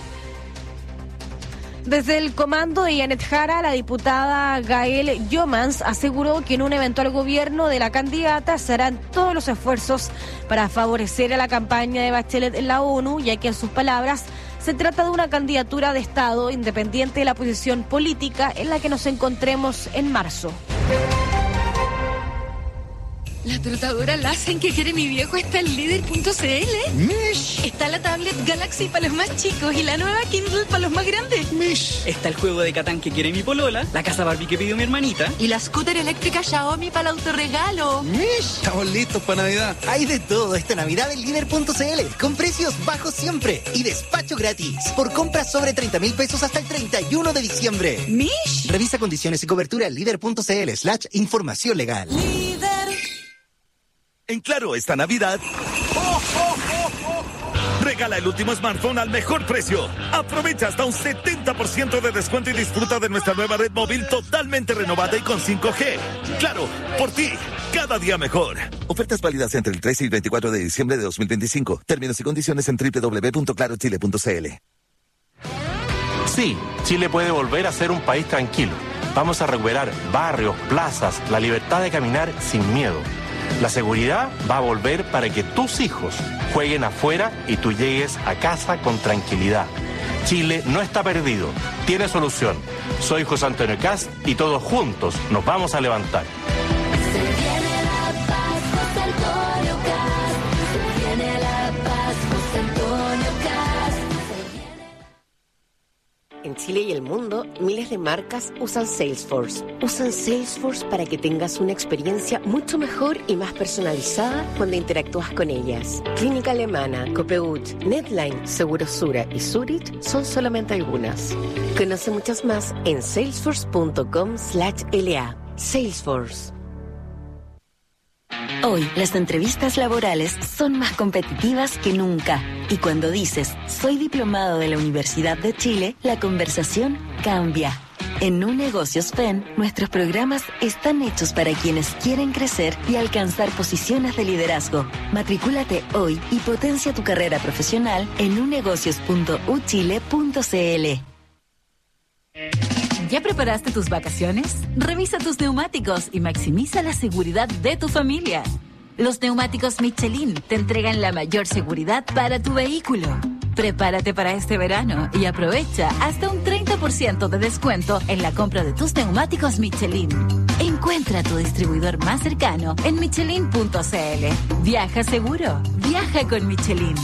Desde el comando de Janet Jara, la diputada Gael Jomans aseguró que en un eventual gobierno de la candidata se harán todos los esfuerzos para favorecer a la campaña de Bachelet en la ONU, ya que en sus palabras se trata de una candidatura de Estado independiente de la posición política en la que nos encontremos en marzo. La trotadora Lassen que quiere mi viejo está en líder.cl. Mish. Está la tablet Galaxy para los más chicos y la nueva Kindle para los más grandes. Mish. Está el juego de Catán que quiere mi polola, la casa Barbie que pidió mi hermanita. Y la scooter eléctrica Xiaomi para el autorregalo. Mish. Estamos listos para Navidad. Hay de todo esta Navidad en líder.cl, con precios bajos siempre y despacho gratis. Por compras sobre 30,000 pesos hasta el 31 de diciembre. Mish. Revisa condiciones y cobertura en líder.cl/información legal. En Claro, esta Navidad, regala el último smartphone al mejor precio. Aprovecha hasta un 70% de descuento y disfruta de nuestra nueva red móvil totalmente renovada y con 5G. Claro, por ti, cada día mejor. Ofertas válidas entre el 13 y 24 de diciembre de 2025. Términos y condiciones en www.clarochile.cl. Sí, Chile puede volver a ser un país tranquilo. Vamos a recuperar barrios, plazas, la libertad de caminar sin miedo. La seguridad va a volver para que tus hijos jueguen afuera y tú llegues a casa con tranquilidad. Chile no está perdido, tiene solución. Soy José Antonio Kast y todos juntos nos vamos a levantar. En Chile y el mundo, miles de marcas usan Salesforce. Usan Salesforce para que tengas una experiencia mucho mejor y más personalizada cuando interactúas con ellas. Clínica Alemana, Copeut, Netline, Segurosura y Zurich son solamente algunas. Conoce muchas más en salesforce.com/LA. Salesforce. Hoy, las entrevistas laborales son más competitivas que nunca. Y cuando dices, soy diplomado de la Universidad de Chile, la conversación cambia. En Nu Negocios FEN, nuestros programas están hechos para quienes quieren crecer y alcanzar posiciones de liderazgo. Matricúlate hoy y potencia tu carrera profesional en unegocios.uchile.cl. ¿Ya preparaste tus vacaciones? Revisa tus neumáticos y maximiza la seguridad de tu familia. Los neumáticos Michelin te entregan la mayor seguridad para tu vehículo. Prepárate para este verano y aprovecha hasta un 30% de descuento en la compra de tus neumáticos Michelin. Encuentra tu distribuidor más cercano en michelin.cl. Viaja seguro, viaja con Michelin.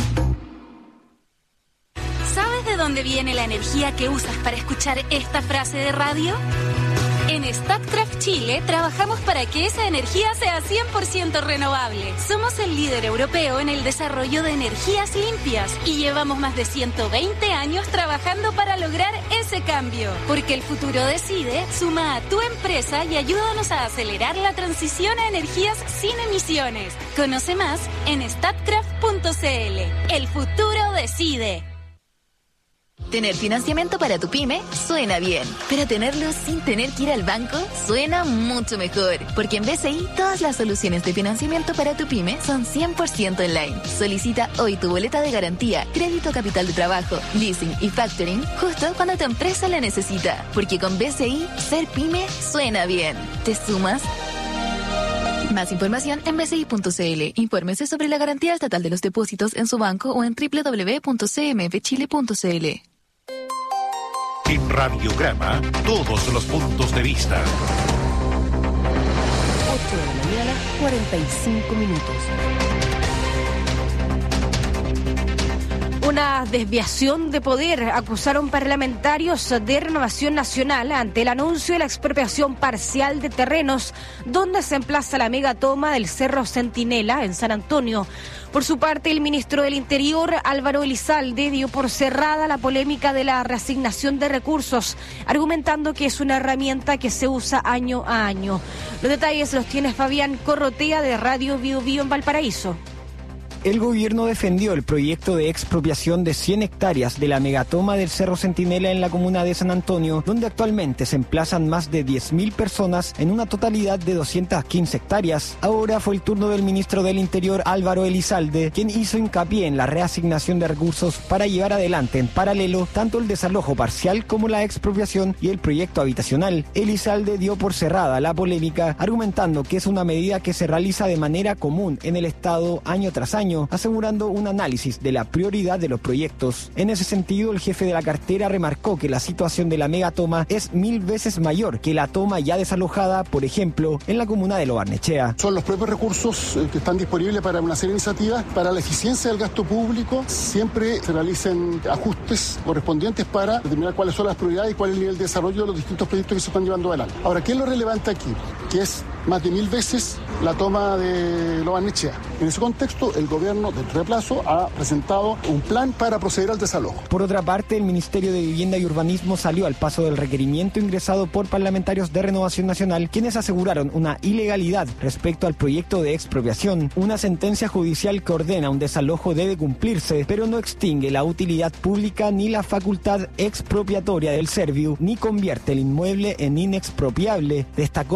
¿Sabes de dónde viene la energía que usas para escuchar esta frase de radio? En Statkraft Chile trabajamos para que esa energía sea 100% renovable. Somos el líder europeo en el desarrollo de energías limpias y llevamos más de 120 años trabajando para lograr ese cambio. Porque el futuro decide, suma a tu empresa y ayúdanos a acelerar la transición a energías sin emisiones. Conoce más en statkraft.cl. El futuro decide. Tener financiamiento para tu pyme suena bien, pero tenerlo sin tener que ir al banco suena mucho mejor, porque en BCI todas las soluciones de financiamiento para tu pyme son 100% online. Solicita hoy tu boleta de garantía, crédito capital de trabajo, leasing y factoring justo cuando tu empresa la necesita, porque con BCI ser pyme suena bien. ¿Te sumas? Más información en bci.cl. Infórmese sobre la garantía estatal de los depósitos en su banco o en www.cmfchile.cl. En Radiograma, todos los puntos de vista. 8 de la mañana, 45 minutos. Una desviación de poder, acusaron parlamentarios de Renovación Nacional ante el anuncio de la expropiación parcial de terrenos donde se emplaza la megatoma del Cerro Centinela en San Antonio. Por su parte, el ministro del Interior, Álvaro Elizalde, dio por cerrada la polémica de la reasignación de recursos, argumentando que es una herramienta que se usa año a año. Los detalles los tiene Fabián Corrotea de Radio Bio Bio en Valparaíso. El gobierno defendió el proyecto de expropiación de 100 hectáreas de la megatoma del Cerro Centinela en la comuna de San Antonio, donde actualmente se emplazan más de 10.000 personas en una totalidad de 215 hectáreas. Ahora fue el turno del ministro del Interior, Álvaro Elizalde, quien hizo hincapié en la reasignación de recursos para llevar adelante en paralelo tanto el desalojo parcial como la expropiación y el proyecto habitacional. Elizalde dio por cerrada la polémica, argumentando que es una medida que se realiza de manera común en el Estado año tras año, asegurando un análisis de la prioridad de los proyectos. En ese sentido, el jefe de la cartera remarcó que la situación de la megatoma es 1000 veces mayor que la toma ya desalojada, por ejemplo, en la comuna de Lo Barnechea. Son los propios recursos que están disponibles para una serie de iniciativas. Para la eficiencia del gasto público, siempre se realicen ajustes correspondientes para determinar cuáles son las prioridades y cuál es el nivel de desarrollo de los distintos proyectos que se están llevando adelante. Ahora, ¿qué es lo relevante aquí? Que es más de 1000 veces la toma de Lo Barnechea. En ese contexto, el gobierno, dentro de plazo, ha presentado un plan para proceder al desalojo. Por otra parte, el Ministerio de Vivienda y Urbanismo salió al paso del requerimiento ingresado por parlamentarios de Renovación Nacional, quienes aseguraron una ilegalidad respecto al proyecto de expropiación. Una sentencia judicial que ordena un desalojo debe cumplirse, pero no extingue la utilidad pública ni la facultad expropiatoria del Serviu, ni convierte el inmueble en inexpropiable, destacó el MIMBU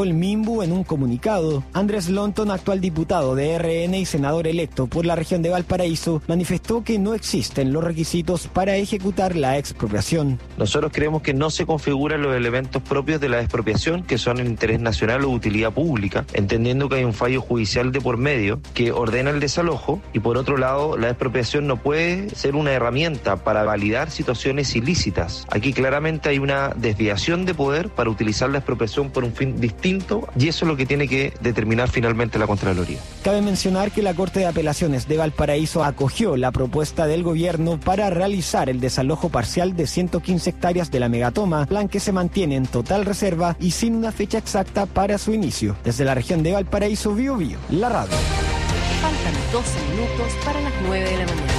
Coquimbo, en un comunicado, Andrés Lonton, actual diputado de RN y senador electo por la región de Valparaíso, manifestó que no existen los requisitos para ejecutar la expropiación. Nosotros creemos que no se configuran los elementos propios de la expropiación, que son el interés nacional o utilidad pública, entendiendo que hay un fallo judicial de por medio que ordena el desalojo, y por otro lado, la expropiación no puede ser una herramienta para validar situaciones ilícitas. Aquí claramente hay una desviación de poder para utilizar la expropiación por un fin distinto, y eso es lo que tiene que determinar finalmente la Contraloría. Cabe mencionar que la Corte de Apelaciones de Valparaíso acogió la propuesta del gobierno para realizar el desalojo parcial de 115 hectáreas de la megatoma, plan que se mantiene en total reserva y sin una fecha exacta para su inicio. Desde la región de Valparaíso, Biobío, la radio. Faltan 12 minutos para las 9 de la mañana.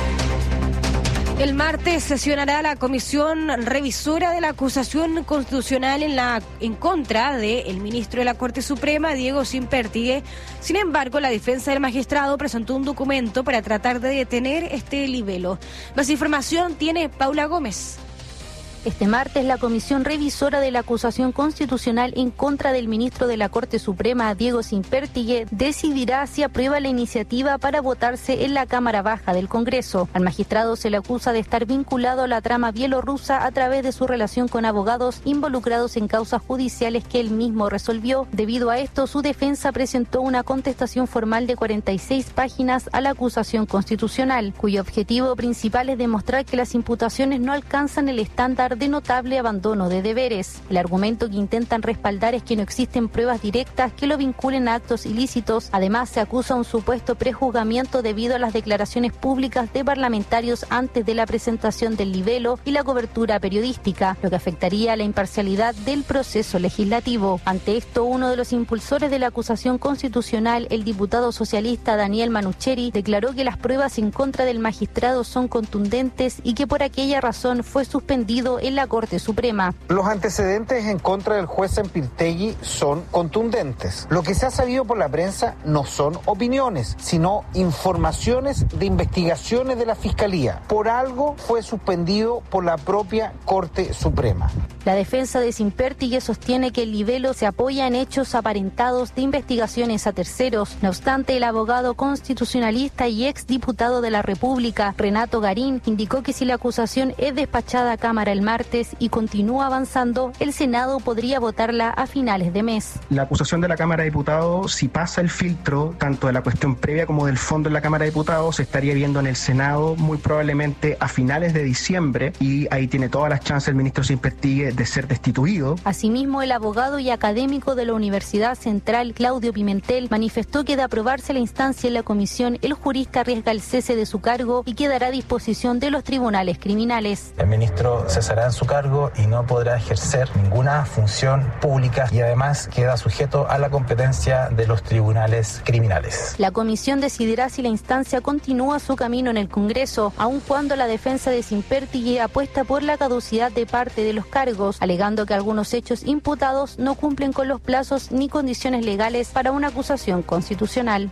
El martes sesionará la comisión revisora de la acusación constitucional en contra del ministro de la Corte Suprema, Diego Sínpertigue. Sin embargo, la defensa del magistrado presentó un documento para tratar de detener este libelo. Más información tiene Paula Gómez. Este martes, la Comisión Revisora de la Acusación Constitucional en contra del ministro de la Corte Suprema, Diego Sínpertigue, decidirá si aprueba la iniciativa para votarse en la Cámara Baja del Congreso. Al magistrado se le acusa de estar vinculado a la trama bielorrusa a través de su relación con abogados involucrados en causas judiciales que él mismo resolvió. Debido a esto, su defensa presentó una contestación formal de 46 páginas a la acusación constitucional, cuyo objetivo principal es demostrar que las imputaciones no alcanzan el estándar de notable abandono de deberes. El argumento que intentan respaldar es que no existen pruebas directas que lo vinculen a actos ilícitos. Además, se acusa un supuesto prejuzgamiento debido a las declaraciones públicas de parlamentarios antes de la presentación del libelo y la cobertura periodística, lo que afectaría a la imparcialidad del proceso legislativo. Ante esto, uno de los impulsores de la acusación constitucional, el diputado socialista Daniel Manucheri, declaró que las pruebas en contra del magistrado son contundentes y que por aquella razón fue suspendido en la Corte Suprema. Los antecedentes en contra del juez Sínpertigue son contundentes. Lo que se ha sabido por la prensa no son opiniones, sino informaciones de investigaciones de la Fiscalía. Por algo fue suspendido por la propia Corte Suprema. La defensa de Sínpertigue sostiene que el libelo se apoya en hechos aparentados de investigaciones a terceros. No obstante, el abogado constitucionalista y exdiputado de la República, Renato Garín, indicó que si la acusación es despachada a Cámara el martes y continúa avanzando, el Senado podría votarla a finales de mes. La acusación de la Cámara de Diputados, si pasa el filtro, tanto de la cuestión previa como del fondo en la Cámara de Diputados, se estaría viendo en el Senado muy probablemente a finales de diciembre, y ahí tiene todas las chances el ministro Sínpertigue de ser destituido. Asimismo, el abogado y académico de la Universidad Central, Claudio Pimentel, manifestó que de aprobarse la instancia en la comisión, el jurista arriesga el cese de su cargo y quedará a disposición de los tribunales criminales. El ministro cesará en su cargo y no podrá ejercer ninguna función pública, y además queda sujeto a la competencia de los tribunales criminales. La comisión decidirá si la instancia continúa su camino en el Congreso, aun cuando la defensa de Sínpertigue apuesta por la caducidad de parte de los cargos, alegando que algunos hechos imputados no cumplen con los plazos ni condiciones legales para una acusación constitucional.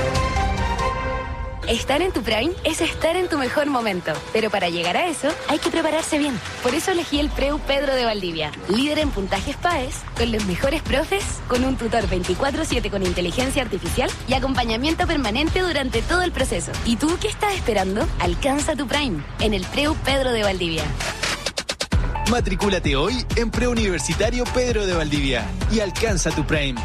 Estar en tu Prime es estar en tu mejor momento, pero para llegar a eso hay que prepararse bien. Por eso elegí el Preu Pedro de Valdivia, líder en puntajes PAES, con los mejores profes, con un tutor 24/7 con inteligencia artificial y acompañamiento permanente durante todo el proceso. ¿Y tú qué estás esperando? Alcanza tu Prime en el Preu Pedro de Valdivia. Matricúlate hoy en Preuniversitario Pedro de Valdivia y alcanza tu Prime.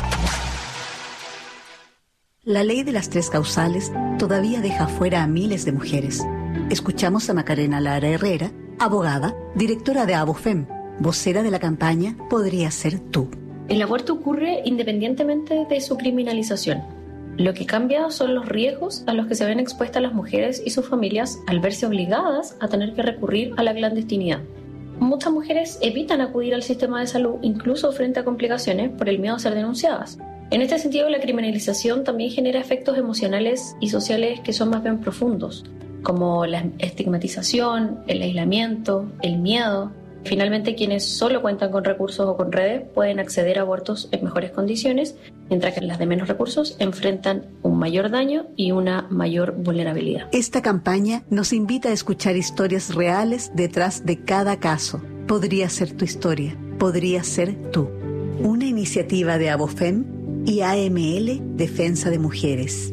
La ley de las 3 causales todavía deja fuera a miles de mujeres. Escuchamos a Macarena Lara Herrera, abogada, directora de ABOFEM, vocera de la campaña Podría Ser Tú. El aborto ocurre independientemente de su criminalización. Lo que cambia son los riesgos a los que se ven expuestas las mujeres y sus familias al verse obligadas a tener que recurrir a la clandestinidad. Muchas mujeres evitan acudir al sistema de salud incluso frente a complicaciones por el miedo a ser denunciadas. En este sentido, la criminalización también genera efectos emocionales y sociales que son más bien profundos, como la estigmatización, el aislamiento, el miedo. Finalmente, quienes solo cuentan con recursos o con redes pueden acceder a abortos en mejores condiciones, mientras que las de menos recursos enfrentan un mayor daño y una mayor vulnerabilidad. Esta campaña nos invita a escuchar historias reales detrás de cada caso. Podría ser tu historia, podría ser tú. una iniciativa de Abofem y AML Defensa de Mujeres.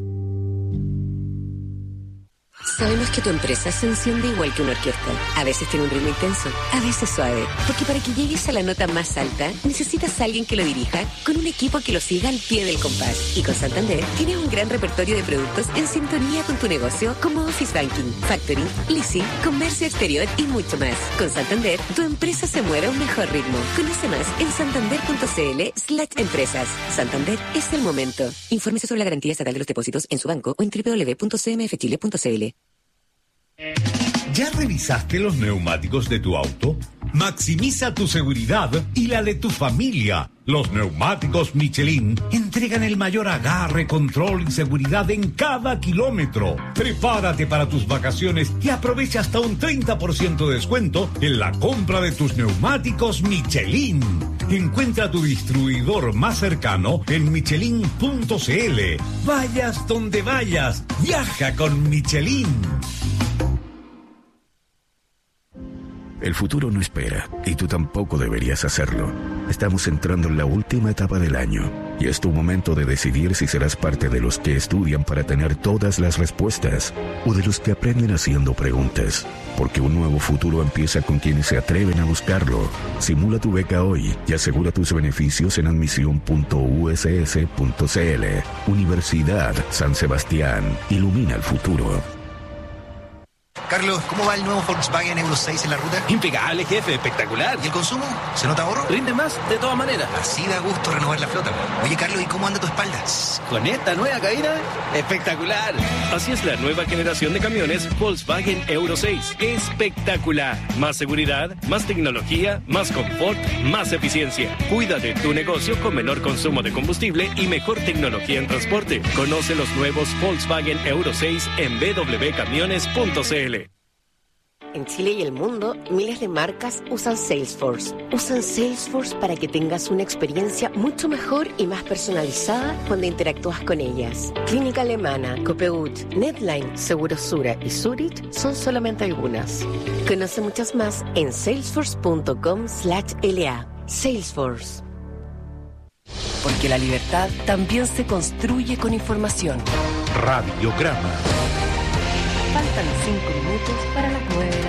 Sabemos que tu empresa se enciende igual que una orquesta. A veces tiene un ritmo intenso, a veces suave. Porque para que llegues a la nota más alta, necesitas a alguien que lo dirija con un equipo que lo siga al pie del compás. Y con Santander tienes un gran repertorio de productos en sintonía con tu negocio, como Office Banking, Factoring, Leasing, Comercio Exterior y mucho más. Con Santander, tu empresa se mueve a un mejor ritmo. Conoce más en santander.cl/empresas. Santander es el momento. Infórmese sobre la garantía estatal de los depósitos en su banco o en www.cmfchile.cl. ¿Ya revisaste los neumáticos de tu auto? Maximiza tu seguridad y la de tu familia. Los neumáticos Michelin entregan el mayor agarre, control y seguridad en cada kilómetro. Prepárate para tus vacaciones y aprovecha hasta un 30% de descuento en la compra de tus neumáticos Michelin. Encuentra tu distribuidor más cercano en michelin.cl. Vayas donde vayas, viaja con Michelin. El futuro no espera, y tú tampoco deberías hacerlo. Estamos entrando en la última etapa del año, y es tu momento de decidir si serás parte de los que estudian para tener todas las respuestas, o de los que aprenden haciendo preguntas. Porque un nuevo futuro empieza con quienes se atreven a buscarlo. Simula tu beca hoy y asegura tus beneficios en admisión.uss.cl. Universidad San Sebastián. Ilumina el futuro. Carlos, ¿cómo va el nuevo Volkswagen Euro 6 en la ruta? Impecable, jefe, espectacular. ¿Y el consumo? ¿Se nota ahorro? Rinde más, de todas maneras. Así da gusto renovar la flota. Oye, Carlos, ¿y cómo anda tu espalda? Con esta nueva cabina, espectacular. Así es la nueva generación de camiones Volkswagen Euro 6. Espectacular. Más seguridad, más tecnología, más confort, más eficiencia. Cuida de tu negocio con menor consumo de combustible y mejor tecnología en transporte. Conoce los nuevos Volkswagen Euro 6 en www.camiones.cl. En Chile y el mundo, miles de marcas usan Salesforce. Usan Salesforce para que tengas una experiencia mucho mejor y más personalizada cuando interactúas con ellas. Clínica Alemana, Copeut, Netline, Segurosura y Zurich son solamente algunas. Conoce muchas más en salesforce.com/LA. Salesforce. Porque la libertad también se construye con información. Radiograma. Faltan 5 minutos para las 9 de la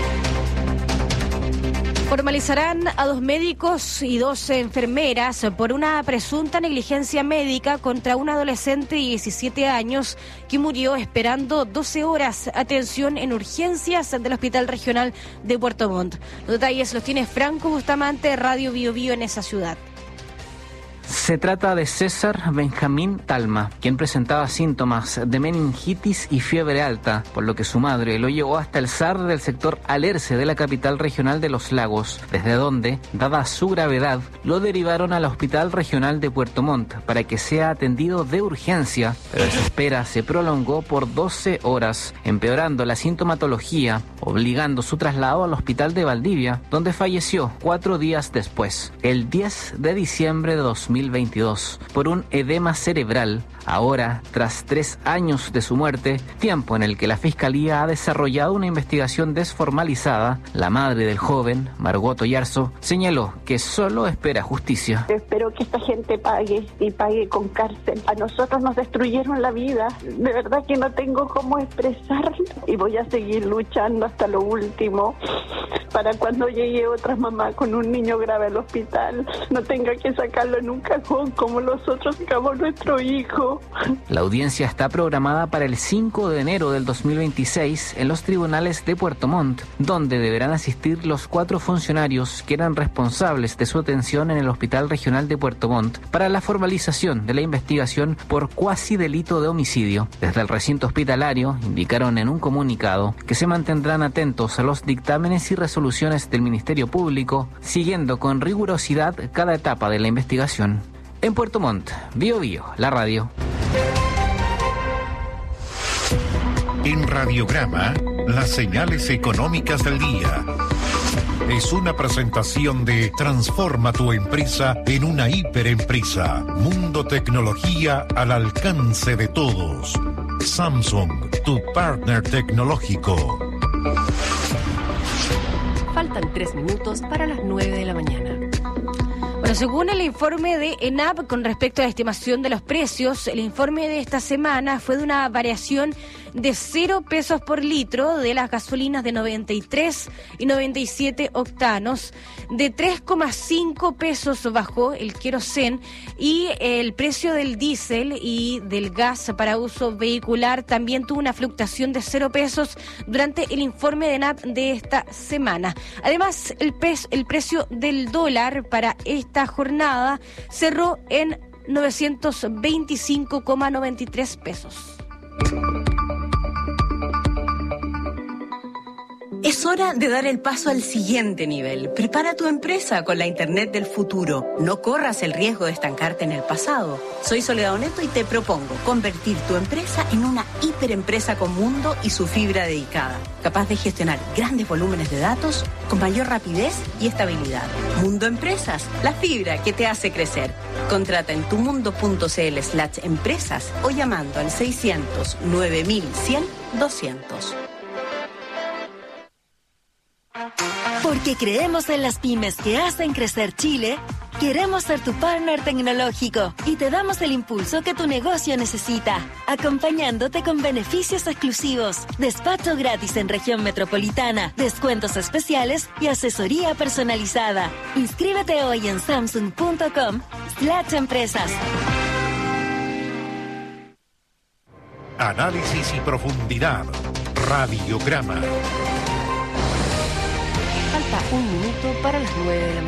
mañana. Formalizarán a 2 médicos y 2 enfermeras por una presunta negligencia médica contra un adolescente de 17 años que murió esperando 12 horas atención en urgencias del Hospital Regional de Puerto Montt. Los detalles los tiene Franco Bustamante, Radio Bio Bio en esa ciudad. Se trata de César Benjamín Talma, quien presentaba síntomas de meningitis y fiebre alta, por lo que su madre lo llevó hasta el SAR del sector Alerce de la capital regional de Los Lagos, desde donde, dada su gravedad, lo derivaron al Hospital Regional de Puerto Montt para que sea atendido de urgencia, pero esa espera se prolongó por 12 horas, empeorando la sintomatología, obligando su traslado al Hospital de Valdivia, donde falleció 4 días después, el 10 de diciembre de 2022, por un edema cerebral. Ahora, tras 3 años de su muerte, tiempo en el que la Fiscalía ha desarrollado una investigación desformalizada, la madre del joven, Margot Oyarzo, señaló que solo espera justicia. Espero que esta gente pague y pague con cárcel. A nosotros nos destruyeron la vida. De verdad que no tengo cómo expresarlo y voy a seguir luchando hasta lo último para cuando llegue otra mamá con un niño grave al hospital no tenga que sacarlo en un cajón como nosotros sacamos nuestro hijo. La audiencia está programada para el 5 de enero del 2026 en los tribunales de Puerto Montt, donde deberán asistir los 4 funcionarios que eran responsables de su atención en el Hospital Regional de Puerto Montt para la formalización de la investigación por cuasi delito de homicidio. Desde el recinto hospitalario indicaron en un comunicado que se mantendrán atentos a los dictámenes y resoluciones del Ministerio Público, siguiendo con rigurosidad cada etapa de la investigación. En Puerto Montt, Bio Bio, la radio. En Radiograma, las señales económicas del día. Es una presentación de Transforma tu empresa en una hiperempresa. Mundo Tecnología al alcance de todos. Samsung, tu partner tecnológico. Faltan 3 minutos para las 9 de la mañana. Bueno, según el informe de ENAP con respecto a la estimación de los precios, el informe de esta semana fue de una variación de 0 pesos por litro de las gasolinas de 93 y 97 octanos, de 3,5 pesos bajó el querosén y el precio del diésel y del gas para uso vehicular también tuvo una fluctuación de 0 pesos durante el informe de ENAP de esta semana. Además, el precio del dólar para esta jornada cerró en 925,93 pesos. Es hora de dar el paso al siguiente nivel. Prepara tu empresa con la Internet del futuro. No corras el riesgo de estancarte en el pasado. Soy Soledad Oneto y te propongo convertir tu empresa en una hiperempresa con Mundo y su fibra dedicada, capaz de gestionar grandes volúmenes de datos con mayor rapidez y estabilidad. Mundo Empresas, la fibra que te hace crecer. Contrata en tumundo.cl/empresas o llamando al 600 9100 200. Porque creemos en las pymes que hacen crecer Chile, queremos ser tu partner tecnológico y te damos el impulso que tu negocio necesita, acompañándote con beneficios exclusivos, despacho gratis en región metropolitana, descuentos especiales y asesoría personalizada. Inscríbete hoy en samsung.com/empresas. Análisis y profundidad. Radiograma. Falta un minuto para las 9 de la mañana.